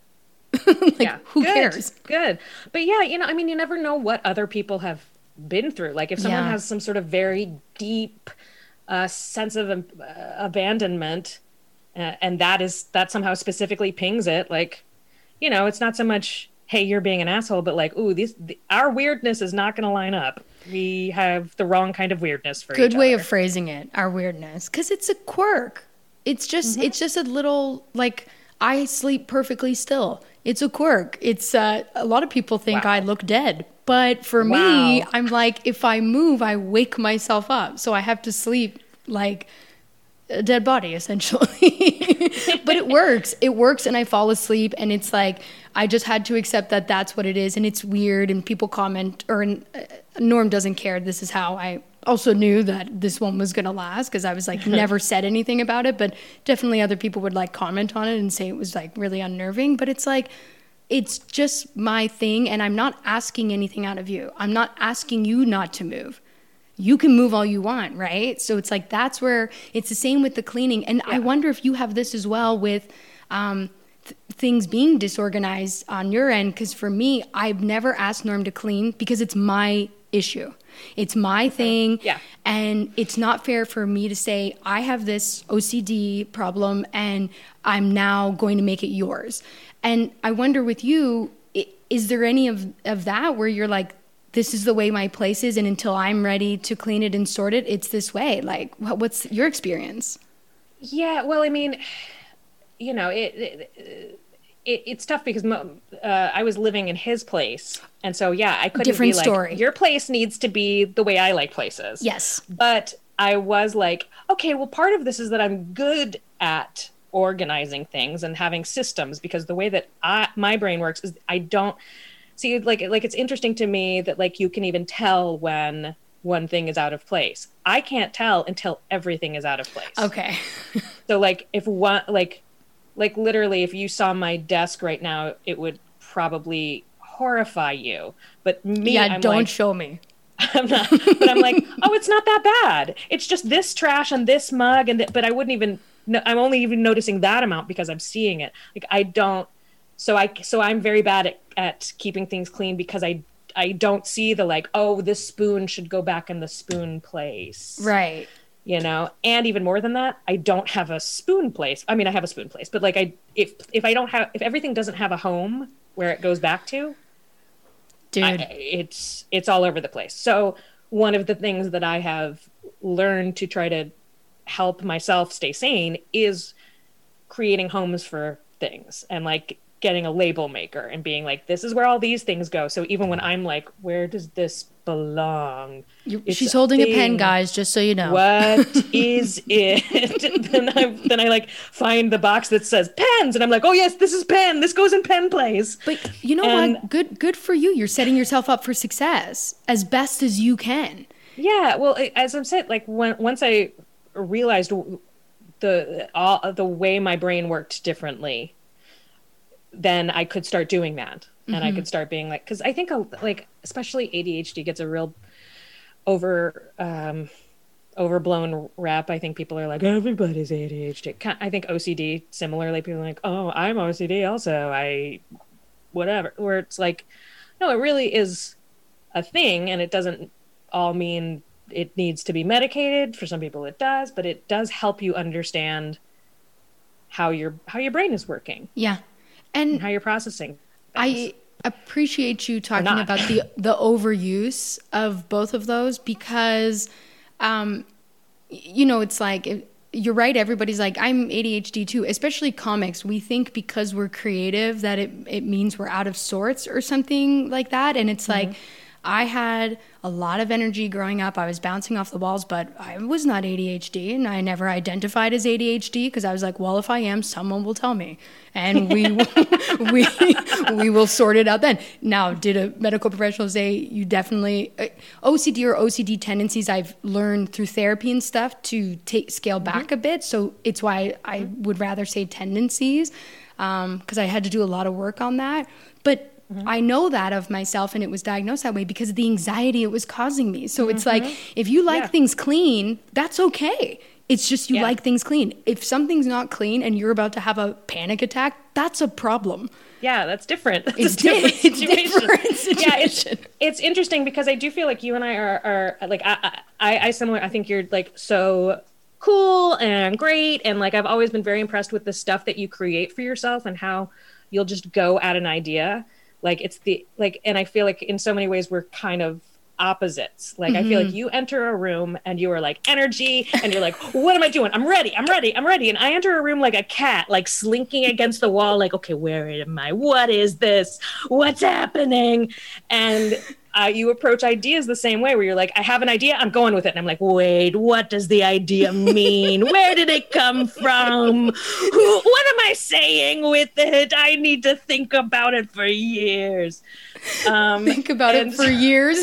B: Who cares?
D: Good. But yeah, you know, I mean, you never know what other people have been through. Like if someone has some sort of very deep sense of abandonment and that somehow specifically pings it, like, you know, it's not so much, hey, you're being an asshole, but like, ooh, our weirdness is not going to line up. We have the wrong kind of weirdness for each other.
B: Good way of phrasing it, our weirdness, because it's a quirk. It's just a little, like, I sleep perfectly still. It's a quirk. It's a lot of people think I look dead, but for me, I'm like, if I move, I wake myself up, so I have to sleep like a dead body essentially. But it works and I fall asleep and it's like I just had to accept that that's what it is. And it's weird and people comment Norm doesn't care. This is how I also knew that this one was gonna last because I was like never said anything about it, but definitely other people would like comment on it and say it was like really unnerving. But it's like, it's just my thing and I'm not asking anything out of you. I'm not asking you not to move. You can move all you want, right? So it's like, that's where it's the same with the cleaning. And I wonder if you have this as well with things being disorganized on your end. Because for me, I've never asked Norm to clean because it's my issue. It's my thing. Yeah. And it's not fair for me to say, I have this OCD problem and I'm now going to make it yours. And I wonder with you, is there any of that where you're like, this is the way my place is, and until I'm ready to clean it and sort it, it's this way? Like, what's your experience?
D: Yeah, well, I mean, you know, it's tough because I was living in his place, and so I couldn't
B: Different
D: be like,
B: story.
D: Your place needs to be the way I like places.
B: Yes,
D: but I was like, okay, well, part of this is that I'm good at organizing things and having systems because the way that my brain works is I don't. See, like it's interesting to me that like you can even tell when one thing is out of place. I can't tell until everything is out of place.
B: Okay.
D: So like if one like literally if you saw my desk right now, it would probably horrify you. But me, I'm
B: don't
D: like,
B: show me.
D: I'm not. But I'm like, oh, it's not that bad. It's just this trash and this mug, but I wouldn't even. I'm only even noticing that amount because I'm seeing it. Like I don't. So I'm very bad at keeping things clean because I don't see the like, oh, this spoon should go back in the spoon place.
B: Right.
D: and even more than that, I don't have a spoon place. I mean, I have a spoon place, but like if everything doesn't have a home where it goes back to,
B: Dude,
D: it's all over the place. So one of the things that I have learned to try to help myself stay sane is creating homes for things and like getting a label maker and being like, this is where all these things go. So even when I'm like, where does this belong?
B: She's holding a pen, guys, just so you know.
D: What is it? then I like find the box that says pens and I'm like, oh yes, this is pen. This goes in pen place.
B: But you know what? Good for you. You're setting yourself up for success as best as you can.
D: Yeah. Well, as I'm saying, like once I realized the way my brain worked differently, then I could start doing that. And I could start being like, because I think like especially ADHD gets a real overblown rap. I think people are like, everybody's ADHD. I think OCD similarly, people are like, oh, I'm OCD also, whatever, where it's like, no, it really is a thing, and it doesn't all mean it needs to be medicated. For some people it does, but it does help you understand how your brain is working.
B: Yeah.
D: And how you're processing things.
B: I appreciate you talking about the overuse of both of those because, it's like, you're right. Everybody's like, I'm ADHD too, especially comics. We think because we're creative that it means we're out of sorts or something like that. And it's like, I had a lot of energy growing up. I was bouncing off the walls, but I was not ADHD, and I never identified as ADHD because I was like, well, if I am, someone will tell me, and we will sort it out then. Now, did a medical professional say you definitely OCD or OCD tendencies? I've learned through therapy and stuff to scale back a bit. So it's why I would rather say tendencies because I had to do a lot of work on that, but. I know that of myself, and it was diagnosed that way because of the anxiety it was causing me. So it's like, if you like things clean, that's okay. It's just you like things clean. If something's not clean and you're about to have a panic attack, that's a problem.
D: Yeah, that's different.
B: It's different situation.
D: Yeah, it's interesting because I do feel like you and I are like, I similar. I think you're like so cool and great. And like, I've always been very impressed with the stuff that you create for yourself and how you'll just go at an idea. Like and I feel like in so many ways we're kind of opposites. Like I feel like you enter a room and you are like energy and you're like, what am I doing? I'm ready. And I enter a room like a cat, like slinking against the wall, like, okay, where am I? What is this? What's happening? And you approach ideas the same way where you're like, I have an idea, I'm going with it. And I'm like, wait, what does the idea mean? Where did it come from? What am I saying with it? I need to think about it for years.
B: Think about it for years.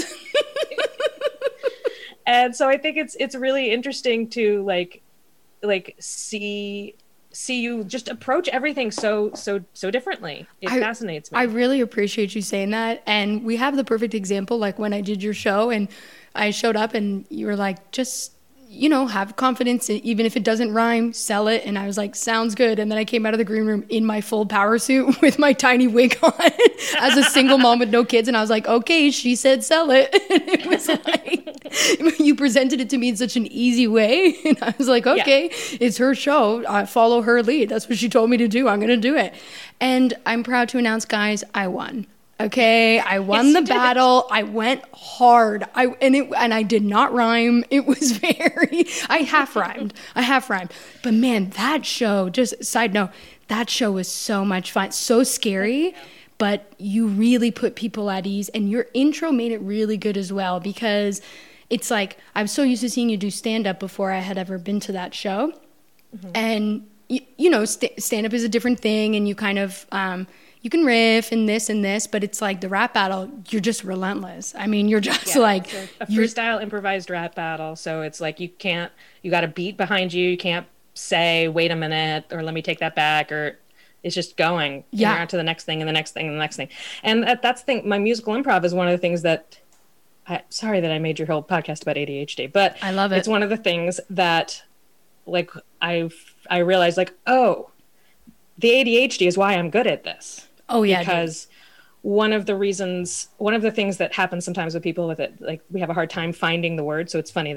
D: And so I think it's really interesting to like see you just approach everything so differently. It fascinates me.
B: I really appreciate you saying that. And we have the perfect example, like when I did your show and I showed up and you were like, just, have confidence. Even if it doesn't rhyme, sell it. And I was like, sounds good. And then I came out of the green room in my full power suit with my tiny wig on as a single mom with no kids. And I was like, okay, she said sell it. And it was like, you presented it to me in such an easy way. And I was like, okay, it's her show. I follow her lead. That's what she told me to do. I'm going to do it. And I'm proud to announce, guys, I won. Okay, I won the battle. I went hard. And I did not rhyme. It was I half rhymed. But man, that show, just side note, that show was so much fun. So scary, but you really put people at ease. And your intro made it really good as well because it's like, I'm so used to seeing you do stand-up before I had ever been to that show. And, stand-up is a different thing and you kind of... you can riff and this, but it's like the rap battle, you're just relentless. I mean, you're just like...
D: a freestyle improvised rap battle. So it's like you got a beat behind you. You can't say, wait a minute, or let me take that back, or it's just going. Yeah. You're on to the next thing and the next thing and the next thing. And that's the thing. My musical improv is one of the things that... sorry that I made your whole podcast about ADHD, but...
B: I love it.
D: It's one of the things that, like, I realized, like, oh, the ADHD is why I'm good at this.
B: Oh, yeah.
D: Because one of the things that happens sometimes with people with it, like we have a hard time finding the word. So it's funny that you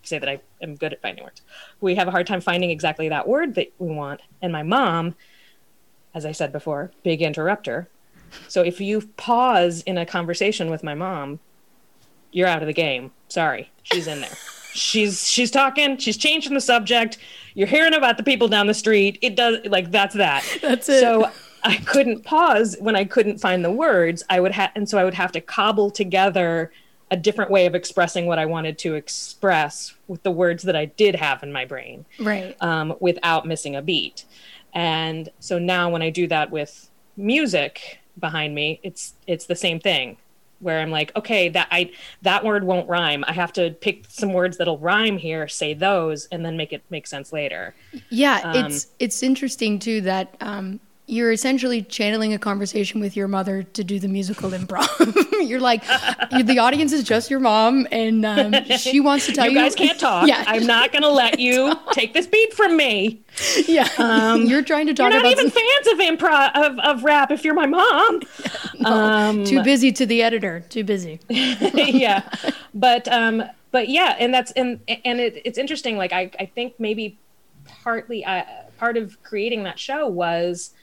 D: say that I am good at finding words. We have a hard time finding exactly that word that we want. And my mom, as I said before, big interrupter. So if you pause in a conversation with my mom, you're out of the game. Sorry, she's in there. She's talking, she's changing the subject. You're hearing about the people down the street. It does, like, that's that.
B: That's it.
D: So I couldn't pause when I couldn't find the words. I would have to cobble together a different way of expressing what I wanted to express with the words that I did have in my brain.
B: Right.
D: Without missing a beat. And so now when I do that with music behind me, it's the same thing. Where I'm like, okay, that word won't rhyme. I have to pick some words that'll rhyme here, say those, and then make it make sense later.
B: Yeah, it's interesting too that you're essentially channeling a conversation with your mother to do the musical improv. You're like, the audience is just your mom, and she wants to tell you.
D: You guys can't talk. Yeah. I'm not going to let you take this beat from me.
B: Yeah, you're trying to talk
D: about.
B: You're
D: not even fans of improv of rap. If you're my mom,
B: no, too busy to the editor. Too busy.
D: Yeah, but yeah, and that's it's interesting. Like I think maybe partly part of creating that show was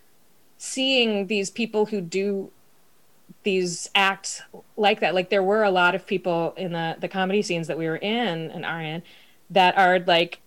D: seeing these people who do these acts like that. Like there were a lot of people in the comedy scenes that we were in and are in that are like.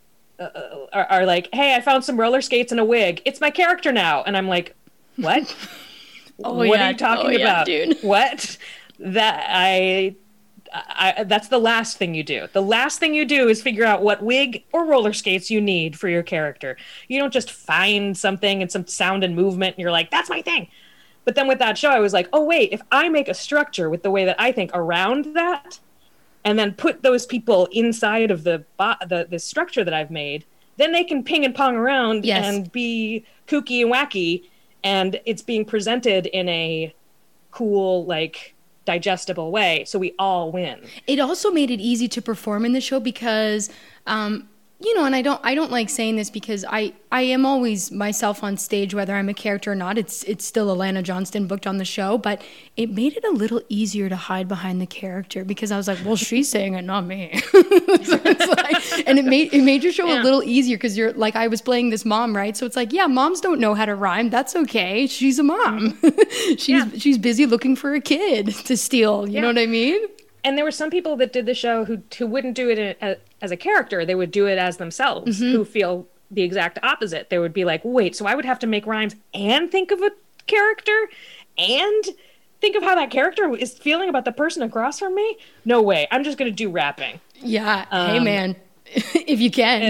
D: Are like, hey, I found some roller skates and a wig. It's my character now. And I'm like, what? What are you talking about? Dude. What? That's the last thing you do. The last thing you do is figure out what wig or roller skates you need for your character. You don't just find something and some sound and movement and you're like, that's my thing. But then with that show, I was like, oh, wait, if I make a structure with the way that I think around that, and then put those people inside of the structure that I've made, then they can ping and pong around and be kooky and wacky, and it's being presented in a cool, like, digestible way, so we all win.
B: It also made it easy to perform in the show because, you know, and I don't like saying this because I am always myself on stage, whether I'm a character or not. It's still Alana Johnston booked on the show, but it made it a little easier to hide behind the character because I was like, well, she's saying it, not me. So it's like, and it made your show a little easier because you're like, I was playing this mom, right? So it's like, yeah, moms don't know how to rhyme. That's okay. She's a mom. She's busy looking for a kid to steal. You know what I mean?
D: And there were some people that did the show who wouldn't do it as a character. They would do it as themselves, who feel the exact opposite. They would be like, wait, so I would have to make rhymes and think of a character and think of how that character is feeling about the person across from me? No way. I'm just going to do rapping.
B: Yeah. Hey, man. If you can.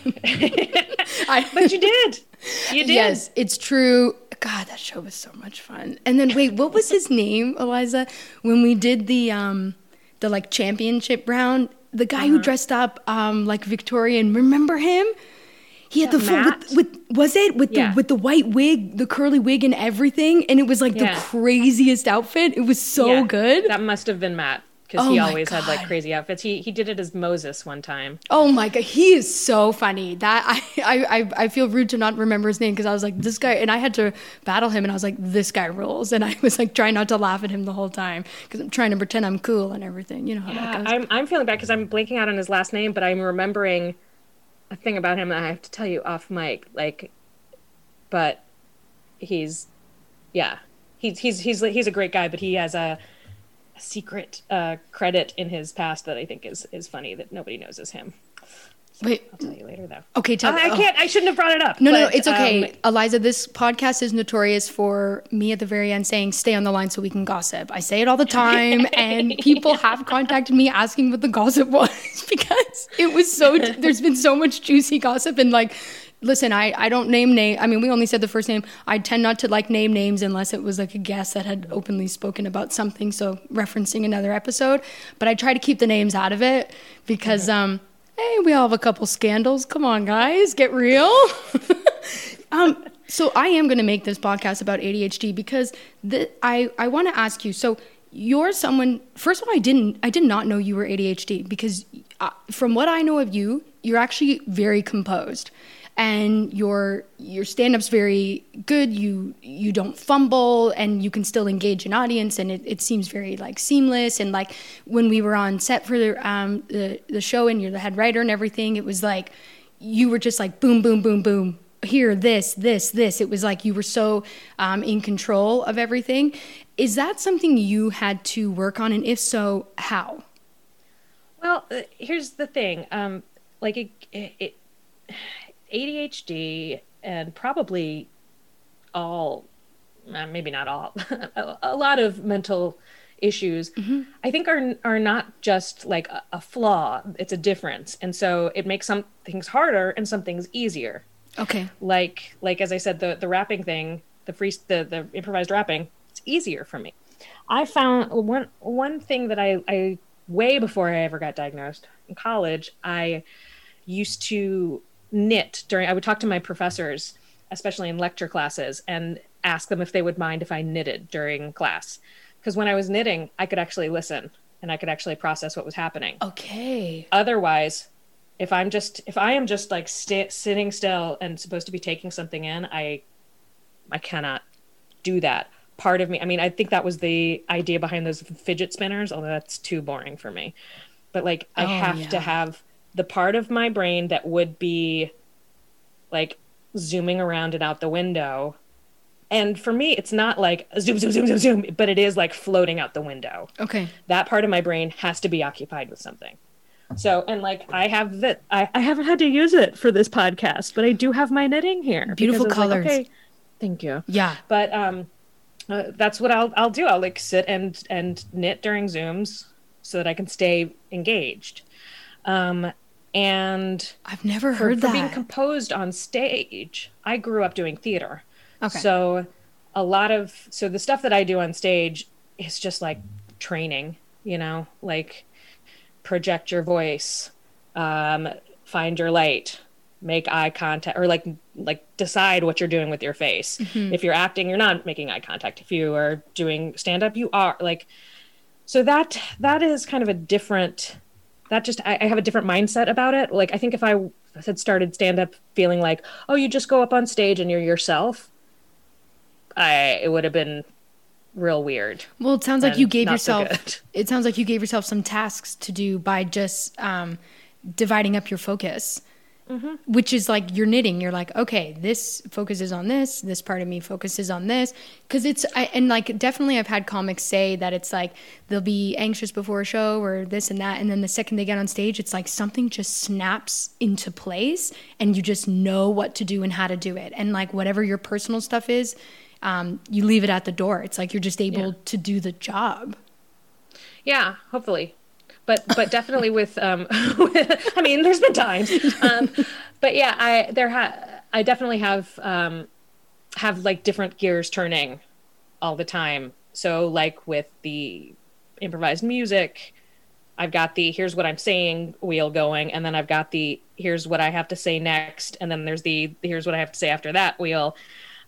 D: But you did. You did.
B: Yes, it's true. God, that show was so much fun. And then, wait, what was his name, Eliza? When we did the like championship round, the guy who dressed up like Victorian, remember him? He had the full with the white wig, the curly wig and everything, and it was like the craziest outfit. It was so good.
D: That must have been Matt. Because he always had like crazy outfits. He did it as Moses one time.
B: Oh my God, he is so funny. That I feel rude to not remember his name because I was like, this guy, and I had to battle him, and I was like, this guy rules, and I was like trying not to laugh at him the whole time because I'm trying to pretend I'm cool and everything. You know how that goes.
D: I'm feeling bad because I'm blanking out on his last name, but I'm remembering a thing about him that I have to tell you off mic. Like, but he's a great guy, but he has a secret credit in his past that I think is funny that nobody knows is him. So
B: wait,
D: I'll tell you later though.
B: Okay, tell me.
D: I shouldn't have brought it up.
B: No, it's okay. Eliza, this podcast is notorious for me at the very end saying, stay on the line so we can gossip. I say it all the time, and people have contacted me asking what the gossip was because it was there's been so much juicy gossip, and like, listen, I don't name name. I mean, we only said the first name. I tend not to like name names unless it was like a guest that had openly spoken about something, so referencing another episode. But I try to keep the names out of it because, hey, we all have a couple scandals. Come on, guys, get real. So I am going to make this podcast about ADHD because I want to ask you. So you're someone. First of all, I did not know you were ADHD because from what I know of you, you're actually very composed. and your stand-up's very good. You don't fumble, and you can still engage an audience, and it seems very like seamless. And like when we were on set for the show, and you're the head writer and everything, it was like you were just like boom, boom, boom, boom. Here, this. It was like you were so in control of everything. Is that something you had to work on? And if so, how?
D: Well, here's the thing. Like ADHD and probably all, maybe not all, a lot of mental issues, I think are not just like a flaw. It's a difference. And so it makes some things harder and some things easier.
B: Okay.
D: Like as I said, the rapping thing, the improvised rapping, it's easier for me. I found one thing that I way before I ever got diagnosed in college, I used to knit I would talk to my professors, especially in lecture classes, and ask them if they would mind if I knitted during class. Because when I was knitting, I could actually listen and I could actually process what was happening.
B: Okay.
D: Otherwise, if I am just like sitting still and supposed to be taking something in, I cannot do that. Part of me, I mean, I think that was the idea behind those fidget spinners, although that's too boring for me. But like, I have to have the part of my brain that would be like zooming around and out the window. And for me, it's not like zoom, zoom, zoom, zoom, zoom, but it is like floating out the window.
B: Okay.
D: That part of my brain has to be occupied with something. So, and like I have that, I haven't had to use it for this podcast, but I do have my knitting here.
B: Beautiful colors.
D: Like, okay, thank you.
B: Yeah.
D: But that's what I'll do. I'll like sit and knit during Zooms so that I can stay engaged. And
B: I've never heard that.
D: For being composed on stage, I grew up doing theater.
B: Okay.
D: So so the stuff that I do on stage is just like training, like project your voice, find your light, make eye contact, or like decide what you're doing with your face. If you're acting, you're not making eye contact. If you are doing stand-up, you are. Like, so that is kind of a different, I have a different mindset about it. Like, I think if I had started stand-up feeling like, oh, you just go up on stage and you're yourself, it would have been real weird.
B: Well, it sounds like you gave yourself,
D: so
B: it sounds like you gave yourself some tasks to do by just dividing up your focus, which is like you're knitting. You're like, okay, this focuses on this part of me focuses on this. Because and like definitely I've had comics say that it's like they'll be anxious before a show or this and that. And then the second they get on stage, it's like something just snaps into place and you just know what to do and how to do it. And like whatever your personal stuff is, you leave it at the door. It's like you're just able to do the job. Yeah,
D: hopefully. But definitely with I mean, there's been times. But yeah, I definitely have like different gears turning all the time. So like with the improvised music, I've got the here's what I'm saying wheel going, and then I've got the here's what I have to say next, and then there's the here's what I have to say after that wheel.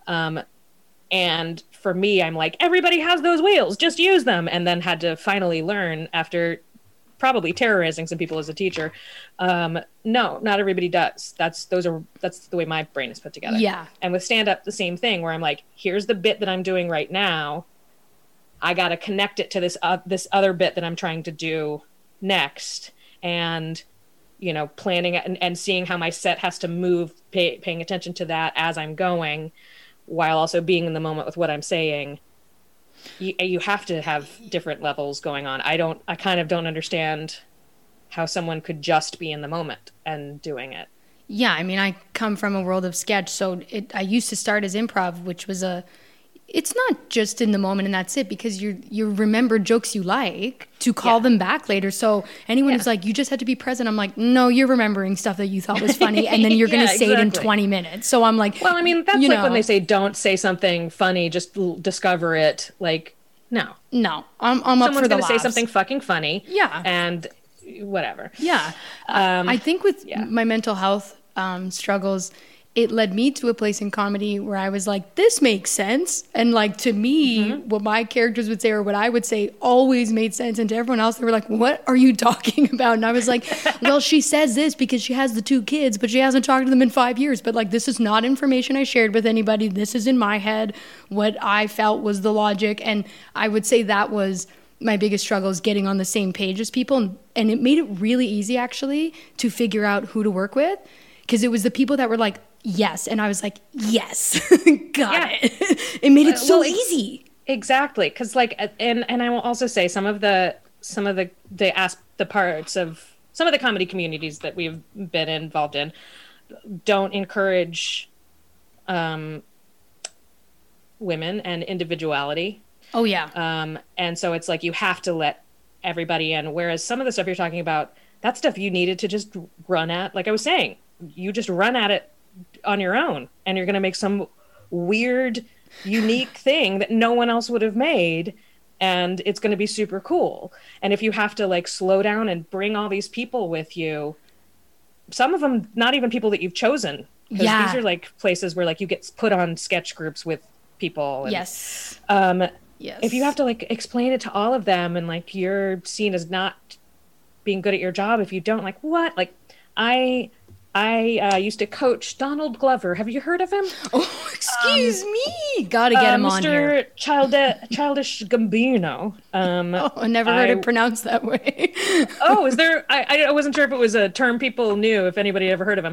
D: And for me, I'm like, everybody has those wheels, just use them. And then had to finally learn after probably terrorizing some people as a teacher. No, not everybody does. That's the way my brain is put together.
B: Yeah.
D: And with stand-up, the same thing where I'm like, here's the bit that I'm doing right now. I got to connect it to this other bit that I'm trying to do next. And, planning and seeing how my set has to move, paying attention to that as I'm going, while also being in the moment with what I'm saying. You have to have different levels going on. I kind of don't understand how someone could just be in the moment and doing it.
B: Yeah, I mean, I come from a world of sketch, so I used to start as improv, which was it's not just in the moment and that's it, because you remember jokes you like to call them back later. So anyone who's like, you just had to be present, I'm like, no, you're remembering stuff that you thought was funny and then you're going to say it in 20 minutes. So I'm like,
D: well, I mean, that's like when they say, don't say something funny, just discover it. Like, no,
B: I'm up for the
D: Someone's going to say something fucking funny.
B: Yeah.
D: And whatever.
B: Yeah. I think with my mental health struggles, it led me to a place in comedy where I was like, this makes sense. And like, to me, what my characters would say or what I would say always made sense. And to everyone else, they were like, what are you talking about? And I was like, well, she says this because she has the 2 kids, but she hasn't talked to them in 5 years. But like, this is not information I shared with anybody. This is in my head, what I felt was the logic. And I would say that was my biggest struggle, is getting on the same page as people. And it made it really easy, actually, to figure out who to work with. Because it was the people that were like, yes. And I was like, yes, got it. It made it so easy.
D: Exactly. Because like, and I will also say some of the parts of some of the comedy communities that we've been involved in don't encourage women and individuality.
B: Oh, yeah.
D: And so it's like you have to let everybody in. Whereas some of the stuff you're talking about, that stuff you needed to just run at. Like I was saying, you just run at it on your own, and you're going to make some weird, unique thing that no one else would have made. And it's going to be super cool. And if you have to like slow down and bring all these people with you, some of them not even people that you've chosen. Because these are like places where like you get put on sketch groups with people. And,
B: yes. Yes.
D: If you have to like explain it to all of them, and like you're seen as not being good at your job if you don't, like what? Like I used to coach Donald Glover. Have you heard of him?
B: Oh, excuse me. Gotta get him on here.
D: Mr. Childish Gambino.
B: I never heard it pronounced that way.
D: Oh, is there? I wasn't sure if it was a term people knew, if anybody ever heard of him.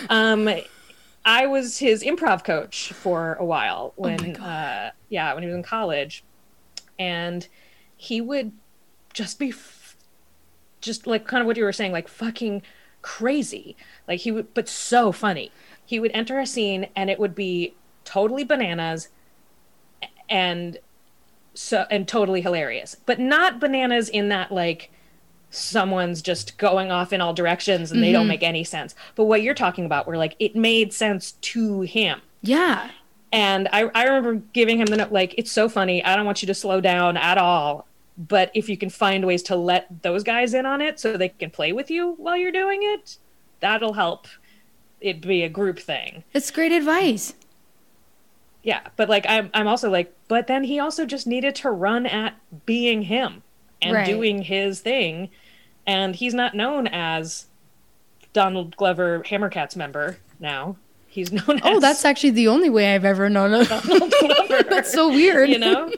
D: I was his improv coach for a while when he was in college. And he would just be just like kind of what you were saying, like fucking crazy. Like he would, but so funny. He would enter a scene and it would be totally bananas and totally hilarious, but not bananas in that like someone's just going off in all directions and they don't make any sense. But what you're talking about, where like it made sense to him.
B: Yeah.
D: And I remember giving him the note, like, it's so funny. I don't want you to slow down at all. But if you can find ways to let those guys in on it so they can play with you while you're doing it, that'll help it be a group thing.
B: That's great advice.
D: Yeah, but like I'm also like, but then he also just needed to run at being him and doing his thing. And he's not known as Donald Glover Hammercats member now. He's known as...
B: Oh, that's actually the only way I've ever known of
D: Donald Glover.
B: That's so weird.
D: You know?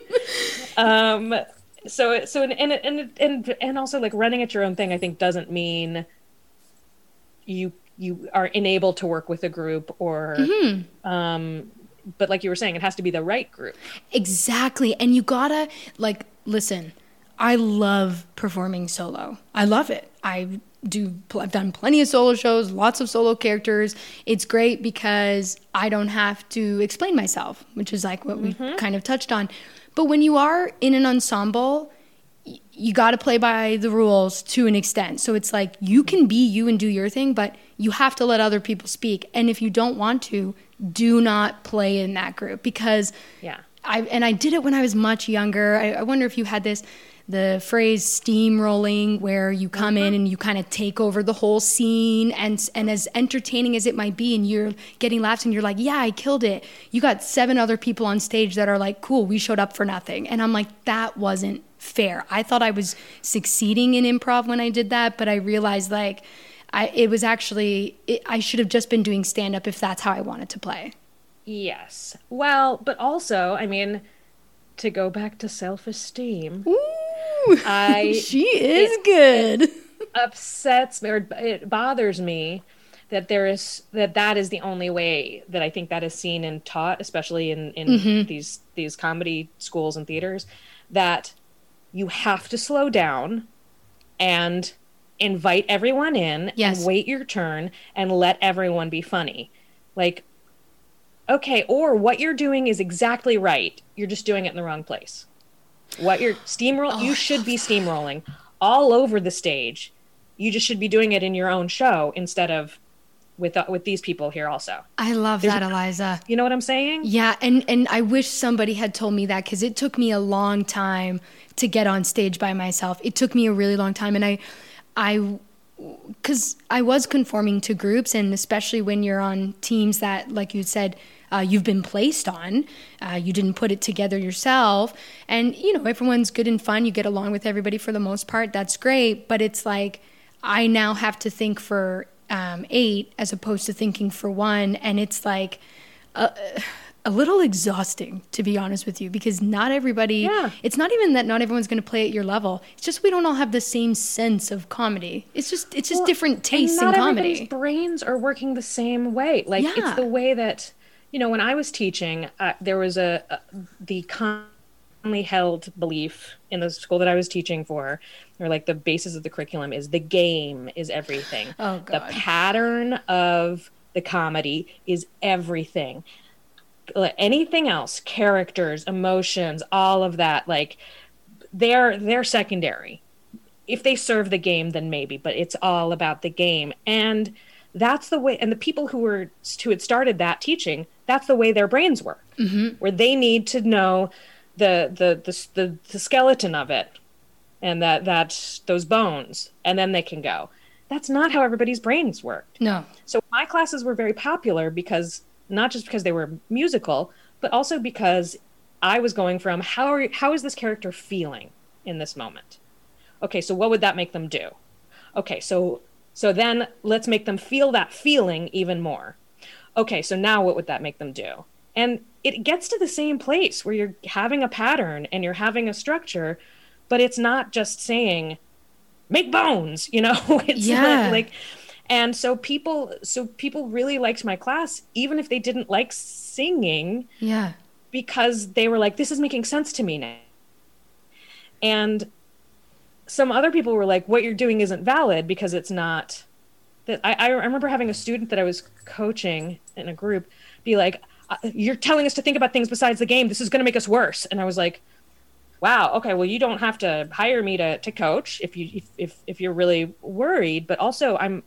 D: So and also like running at your own thing, I think doesn't mean you are unable to work with a group or but like you were saying, it has to be the right group.
B: Exactly. And you gotta like listen, I love performing solo. I love it. I've done plenty of solo shows, lots of solo characters. It's great because I don't have to explain myself, which is like what we kind of touched on. But when you are in an ensemble, you got to play by the rules to an extent. So it's like you can be you and do your thing, but you have to let other people speak. And if you don't want to, do not play in that group because I did it when I was much younger. I wonder if you had the phrase steamrolling, where you come in and you kind of take over the whole scene, and as entertaining as it might be and you're getting laughs and you're like, yeah, I killed it. You got 7 other people on stage that are like, cool, we showed up for nothing. And I'm like, that wasn't fair. I thought I was succeeding in improv when I did that, but I realized like I should have just been doing stand-up if that's how I wanted to play. Yes.
D: Well, but also, I mean, to go back to self-esteem.
B: Ooh, she is good.
D: Upsets me, or it bothers me that that is the only way that I think that is seen and taught, especially in these comedy schools and theaters, that you have to slow down and invite everyone in and wait your turn and let everyone be funny. Like, okay, or what you're doing is exactly right. You're just doing it in the wrong place. What you're you should be steamrolling all over the stage. You just should be doing it in your own show instead of with these people here also.
B: I love that, Eliza. You
D: know what I'm saying?
B: Yeah, and I wish somebody had told me that, because it took me a long time to get on stage by myself. It took me a really long time, and I because I was conforming to groups, and especially when you're on teams that, like you said, you've been placed on, you didn't put it together yourself, and everyone's good and fun, you get along with everybody for the most part, that's great, but it's like I now have to think for 8 as opposed to thinking for 1, and it's like a little exhausting, to be honest with you, because not everybody, it's not even that not everyone's going to play at your level. It's just we don't all have the same sense of comedy. It's just different tastes in comedy.
D: Not everybody's brains are working the same way. Like, it's the way that, when I was teaching, there was the commonly held belief in the school that I was teaching for, or like the basis of the curriculum is the game is everything.
B: Oh, God.
D: The pattern of the comedy is everything. Anything else, characters, emotions, all of that, like they're secondary. If they serve the game, then maybe, but it's all about the game. And that's the way, and the people who had started that teaching, that's the way their brains work, where they need to know the skeleton of it, and that those bones, and then they can go. That's not how everybody's brains worked.
B: No.
D: So my classes were very popular because, not just because they were musical, but also because I was going from how is this character feeling in this moment? Okay, so what would that make them do? Okay, so then let's make them feel that feeling even more. Okay, so now what would that make them do? And it gets to the same place where you're having a pattern and you're having a structure, but it's not just saying, make bones, It's like and so people really liked my class, even if they didn't like singing.
B: Yeah.
D: Because they were like, this is making sense to me now. And some other people were like, what you're doing isn't valid because it's not that. I remember having a student that I was coaching in a group be like, you're telling us to think about things besides the game. This is going to make us worse. And I was like, wow, okay, well, you don't have to hire me to coach if you're really worried, but also I'm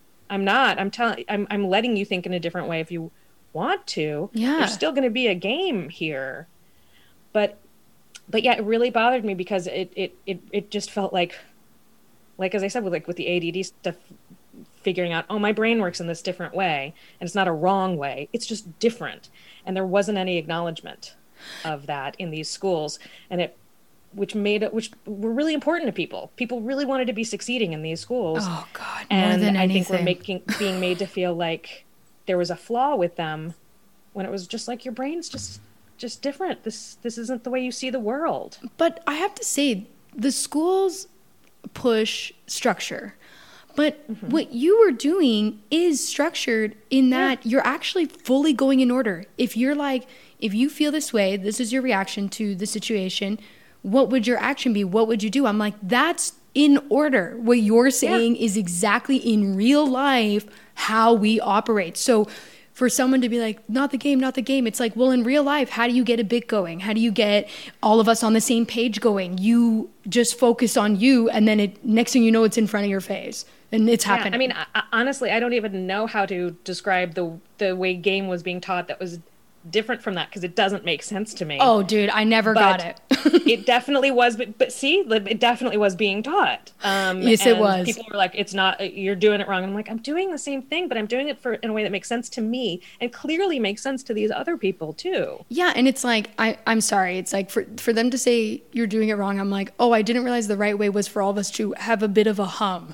D: letting you think in a different way if you want to.
B: Yeah.
D: There's still going to be a game here. But yeah, it really bothered me because it just felt like as I said, with the ADD stuff, figuring out, my brain works in this different way, and it's not a wrong way, it's just different. And there wasn't any acknowledgement of that in these schools, and which were really important to people. People really wanted to be succeeding in these schools.
B: Oh God,
D: and
B: more than
D: I think
B: anything.
D: we're being made to feel like there was a flaw with them, when it was just like, your brain's just different. This isn't the way you see the world.
B: But I have to say, the schools push structure. But what you were doing is structured in that you're actually fully going in order. If you feel this way, this is your reaction to the situation, what would your action be? What would you do? I'm like, that's in order. What you're saying is exactly in real life how we operate. So for someone to be like, not the game, it's like, well, in real life, how do you get a bit going? How do you get all of us on the same page going? You just focus on you, and then next thing you know, it's in front of your face, and it's happening.
D: I mean, honestly, I don't even know how to describe the way game was being taught that was different from that, because it doesn't make sense to me.
B: Oh, dude, I never got it.
D: It definitely was, but see, it definitely was being taught.
B: Yes, it was.
D: People were like, "It's not. You're doing it wrong." And I'm like, "I'm doing the same thing, but I'm doing it in a way that makes sense to me, and clearly makes sense to these other people too."
B: Yeah, and it's like, I'm sorry. It's like for them to say you're doing it wrong. I'm like, oh, I didn't realize the right way was for all of us to have a bit of a hum.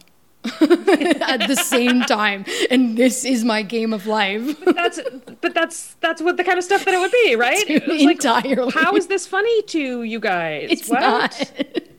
B: At the same time, and this is my game of life.
D: But that's what the kind of stuff that it would be, right?
B: Entirely.
D: Like, how is this funny to you guys?
B: It's not.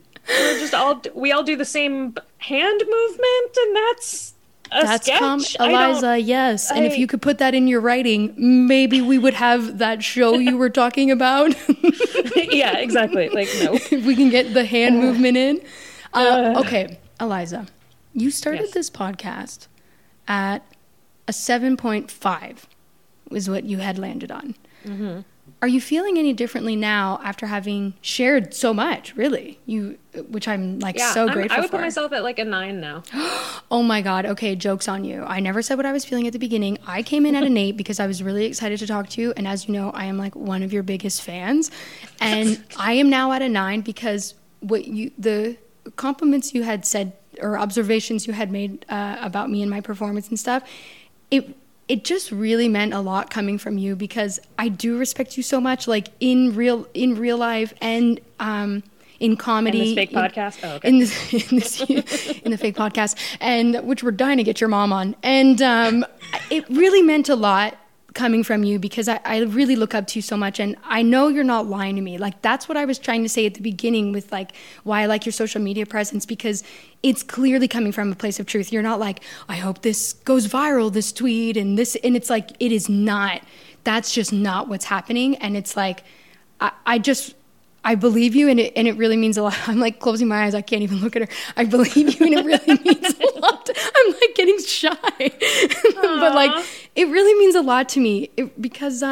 D: We all do the same hand movement, and that's a sketch.
B: Eliza, yes. And if you could put that in your writing, maybe we would have that show you were talking about.
D: Yeah, exactly. Like, no.
B: If we can get the hand movement in. Okay, Eliza. You started this podcast at a 7.5 was what you had landed on. Mm-hmm. Are you feeling any differently now after having shared so much, really? Which I'm so grateful for.
D: I would put myself at like a 9 now.
B: Oh my God. Okay, joke's on you. I never said what I was feeling at the beginning. I came in at an 8 because I was really excited to talk to you. And as you know, I am like one of your biggest fans. And I am now at a 9 because the compliments you had said or observations you had made about me and my performance and stuff, it just really meant a lot coming from you, because I do respect you so much, like in real life and in comedy.
D: In this fake podcast? Oh, okay.
B: In the fake podcast, and which we're dying to get your mom on. And it really meant a lot coming from you, because I really look up to you so much, and I know you're not lying to me. Like, that's what I was trying to say at the beginning with like why I like your social media presence, because it's clearly coming from a place of truth. You're not like, I hope this goes viral, this tweet, and it's like, it is not. That's just not what's happening. And it's like, I believe you, and it really means a lot. I'm like closing my eyes. I can't even look at her. I believe you, and it really means a lot. I'm like getting shy. But like, it really means a lot to me because,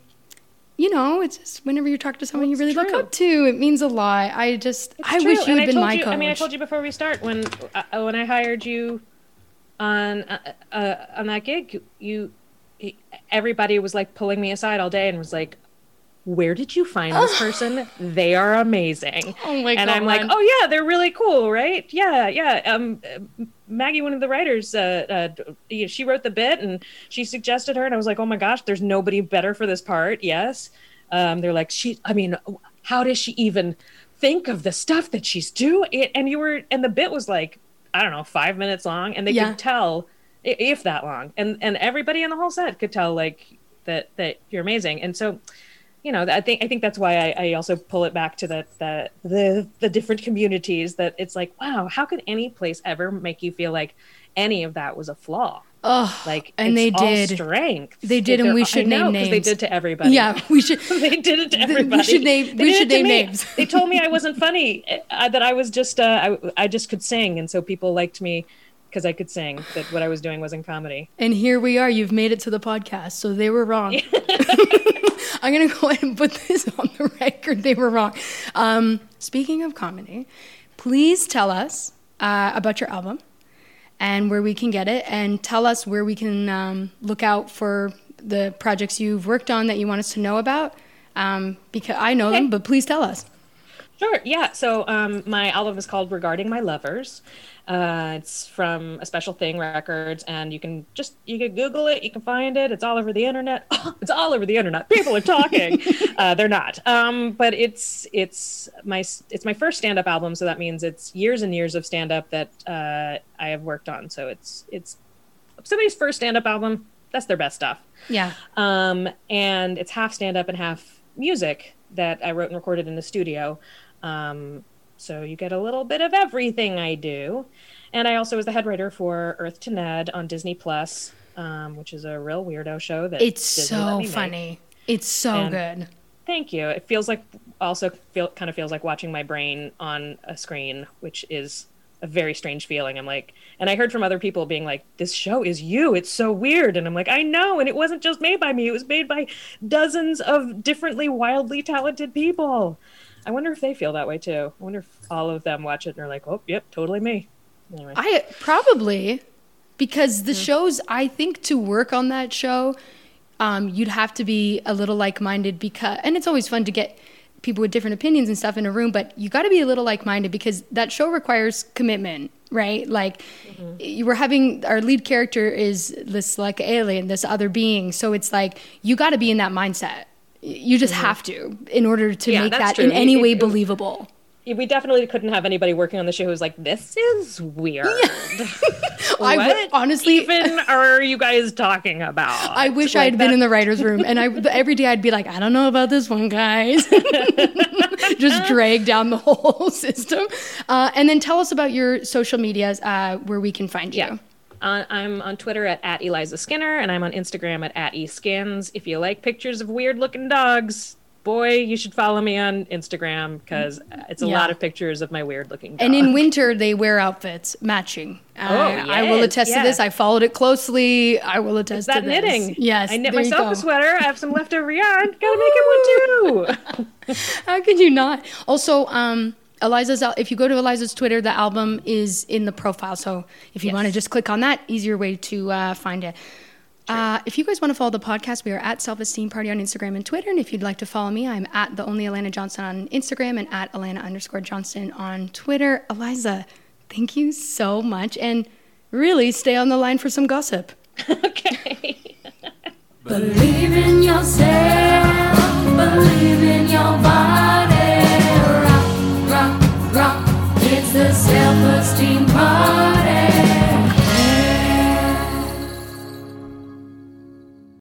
B: it's just whenever you talk to someone you really look up to, it means a lot. I wish you had been my coach.
D: I mean, I told you before we start, when I hired you on that gig, everybody was like pulling me aside all day and was like, where did you find this person? They are amazing.
B: Oh my God.
D: And I'm like, oh yeah, they're really cool, right? Yeah. Maggie, one of the writers, she wrote the bit and she suggested her, and I was like, oh my gosh, there's nobody better for this part. Yes. They're like, how does she even think of the stuff that she's doing? And the bit was like, I don't know, 5 minutes long, and they could tell, if that long, and everybody in the whole set could tell like that you're amazing. And so, I think that's why I also pull it back to the different communities, that it's like, wow, how could any place ever make you feel like any of that was a flaw?
B: Oh,
D: like,
B: and
D: it's
B: they
D: all
B: did.
D: Strength.
B: They did, and we should name names.
D: They did to everybody.
B: Yeah, we should.
D: They did it to everybody.
B: We should name names.
D: They told me I wasn't funny, that I was just I just could sing, and so people liked me because I could sing. That what I was doing was in comedy.
B: And here we are. You've made it to the podcast, so they were wrong. I'm going to go ahead and put this on the record. They were wrong. Speaking of comedy, please tell us about your album and where we can get it, and tell us where we can look out for the projects you've worked on that you want us to know about, because I know them, but please tell us.
D: Sure, yeah. So my album is called Regarding My Lovers. It's from A Special Thing Records, and you can Google it, you can find it. It's all over the internet. It's all over the internet. People are talking. They're not. But it's my first stand-up album, so that means it's years and years of stand-up that I have worked on. So it's somebody's first stand-up album. That's their best stuff.
B: Yeah.
D: And it's half stand-up and half music that I wrote and recorded in the studio. So you get a little bit of everything I do. And I also was the head writer for Earth to Ned on Disney Plus, which is a real weirdo show that
B: it's
D: Disney
B: so
D: let me
B: funny.
D: make.
B: It's so good.
D: Thank you. It feels like kind of feels like watching my brain on a screen, which is a very strange feeling. I'm like, and I heard from other people being like, this show is you. It's so weird. And I'm like, I know. And it wasn't just made by me. It was made by dozens of differently wildly talented people. I wonder if they feel that way too. I wonder if all of them watch it and are like, oh, yep, totally me. Anyway.
B: I probably, because the shows, I think to work on that show, you'd have to be a little like-minded, and it's always fun to get people with different opinions and stuff in a room, but you got to be a little like-minded, because that show requires commitment, right? Like, you were having, our lead character is this like alien, this other being, so it's like you got to be in that mindset. You just have to, in order to make that true. In any way believable.
D: We definitely couldn't have anybody working on the show who's like, this is weird. Yeah.
B: What honestly
D: even are you guys talking about?
B: I wish I had been in the writer's room, and every day I'd be like, I don't know about this one, guys. Just drag down the whole system. And then tell us about your social medias, where we can find you.
D: Yeah. I'm on Twitter at Eliza Skinner, and I'm on Instagram at @eskins. If you like pictures of weird-looking dogs, boy, you should follow me on Instagram, because it's a lot of pictures of my weird-looking dog.
B: And in winter, they wear outfits matching. I will attest to this. I followed it closely. I will attest to this.
D: It's that knitting.
B: Yes,
D: I knit myself a sweater. I have some leftover yarn. Gotta make it one, too.
B: How could you not? Also, if you go to Eliza's Twitter, the album is in the profile. So if you want to just click on that, easier way to find it. Sure. If you guys want to follow the podcast, we are at Self-Esteem Party on Instagram and Twitter. And if you'd like to follow me, I'm at The Only Alana Johnson on Instagram and at Alana_Johnson on Twitter. Eliza, Thank you so much. And really, stay on the line for some gossip.
D: Okay.
A: Believe in yourself.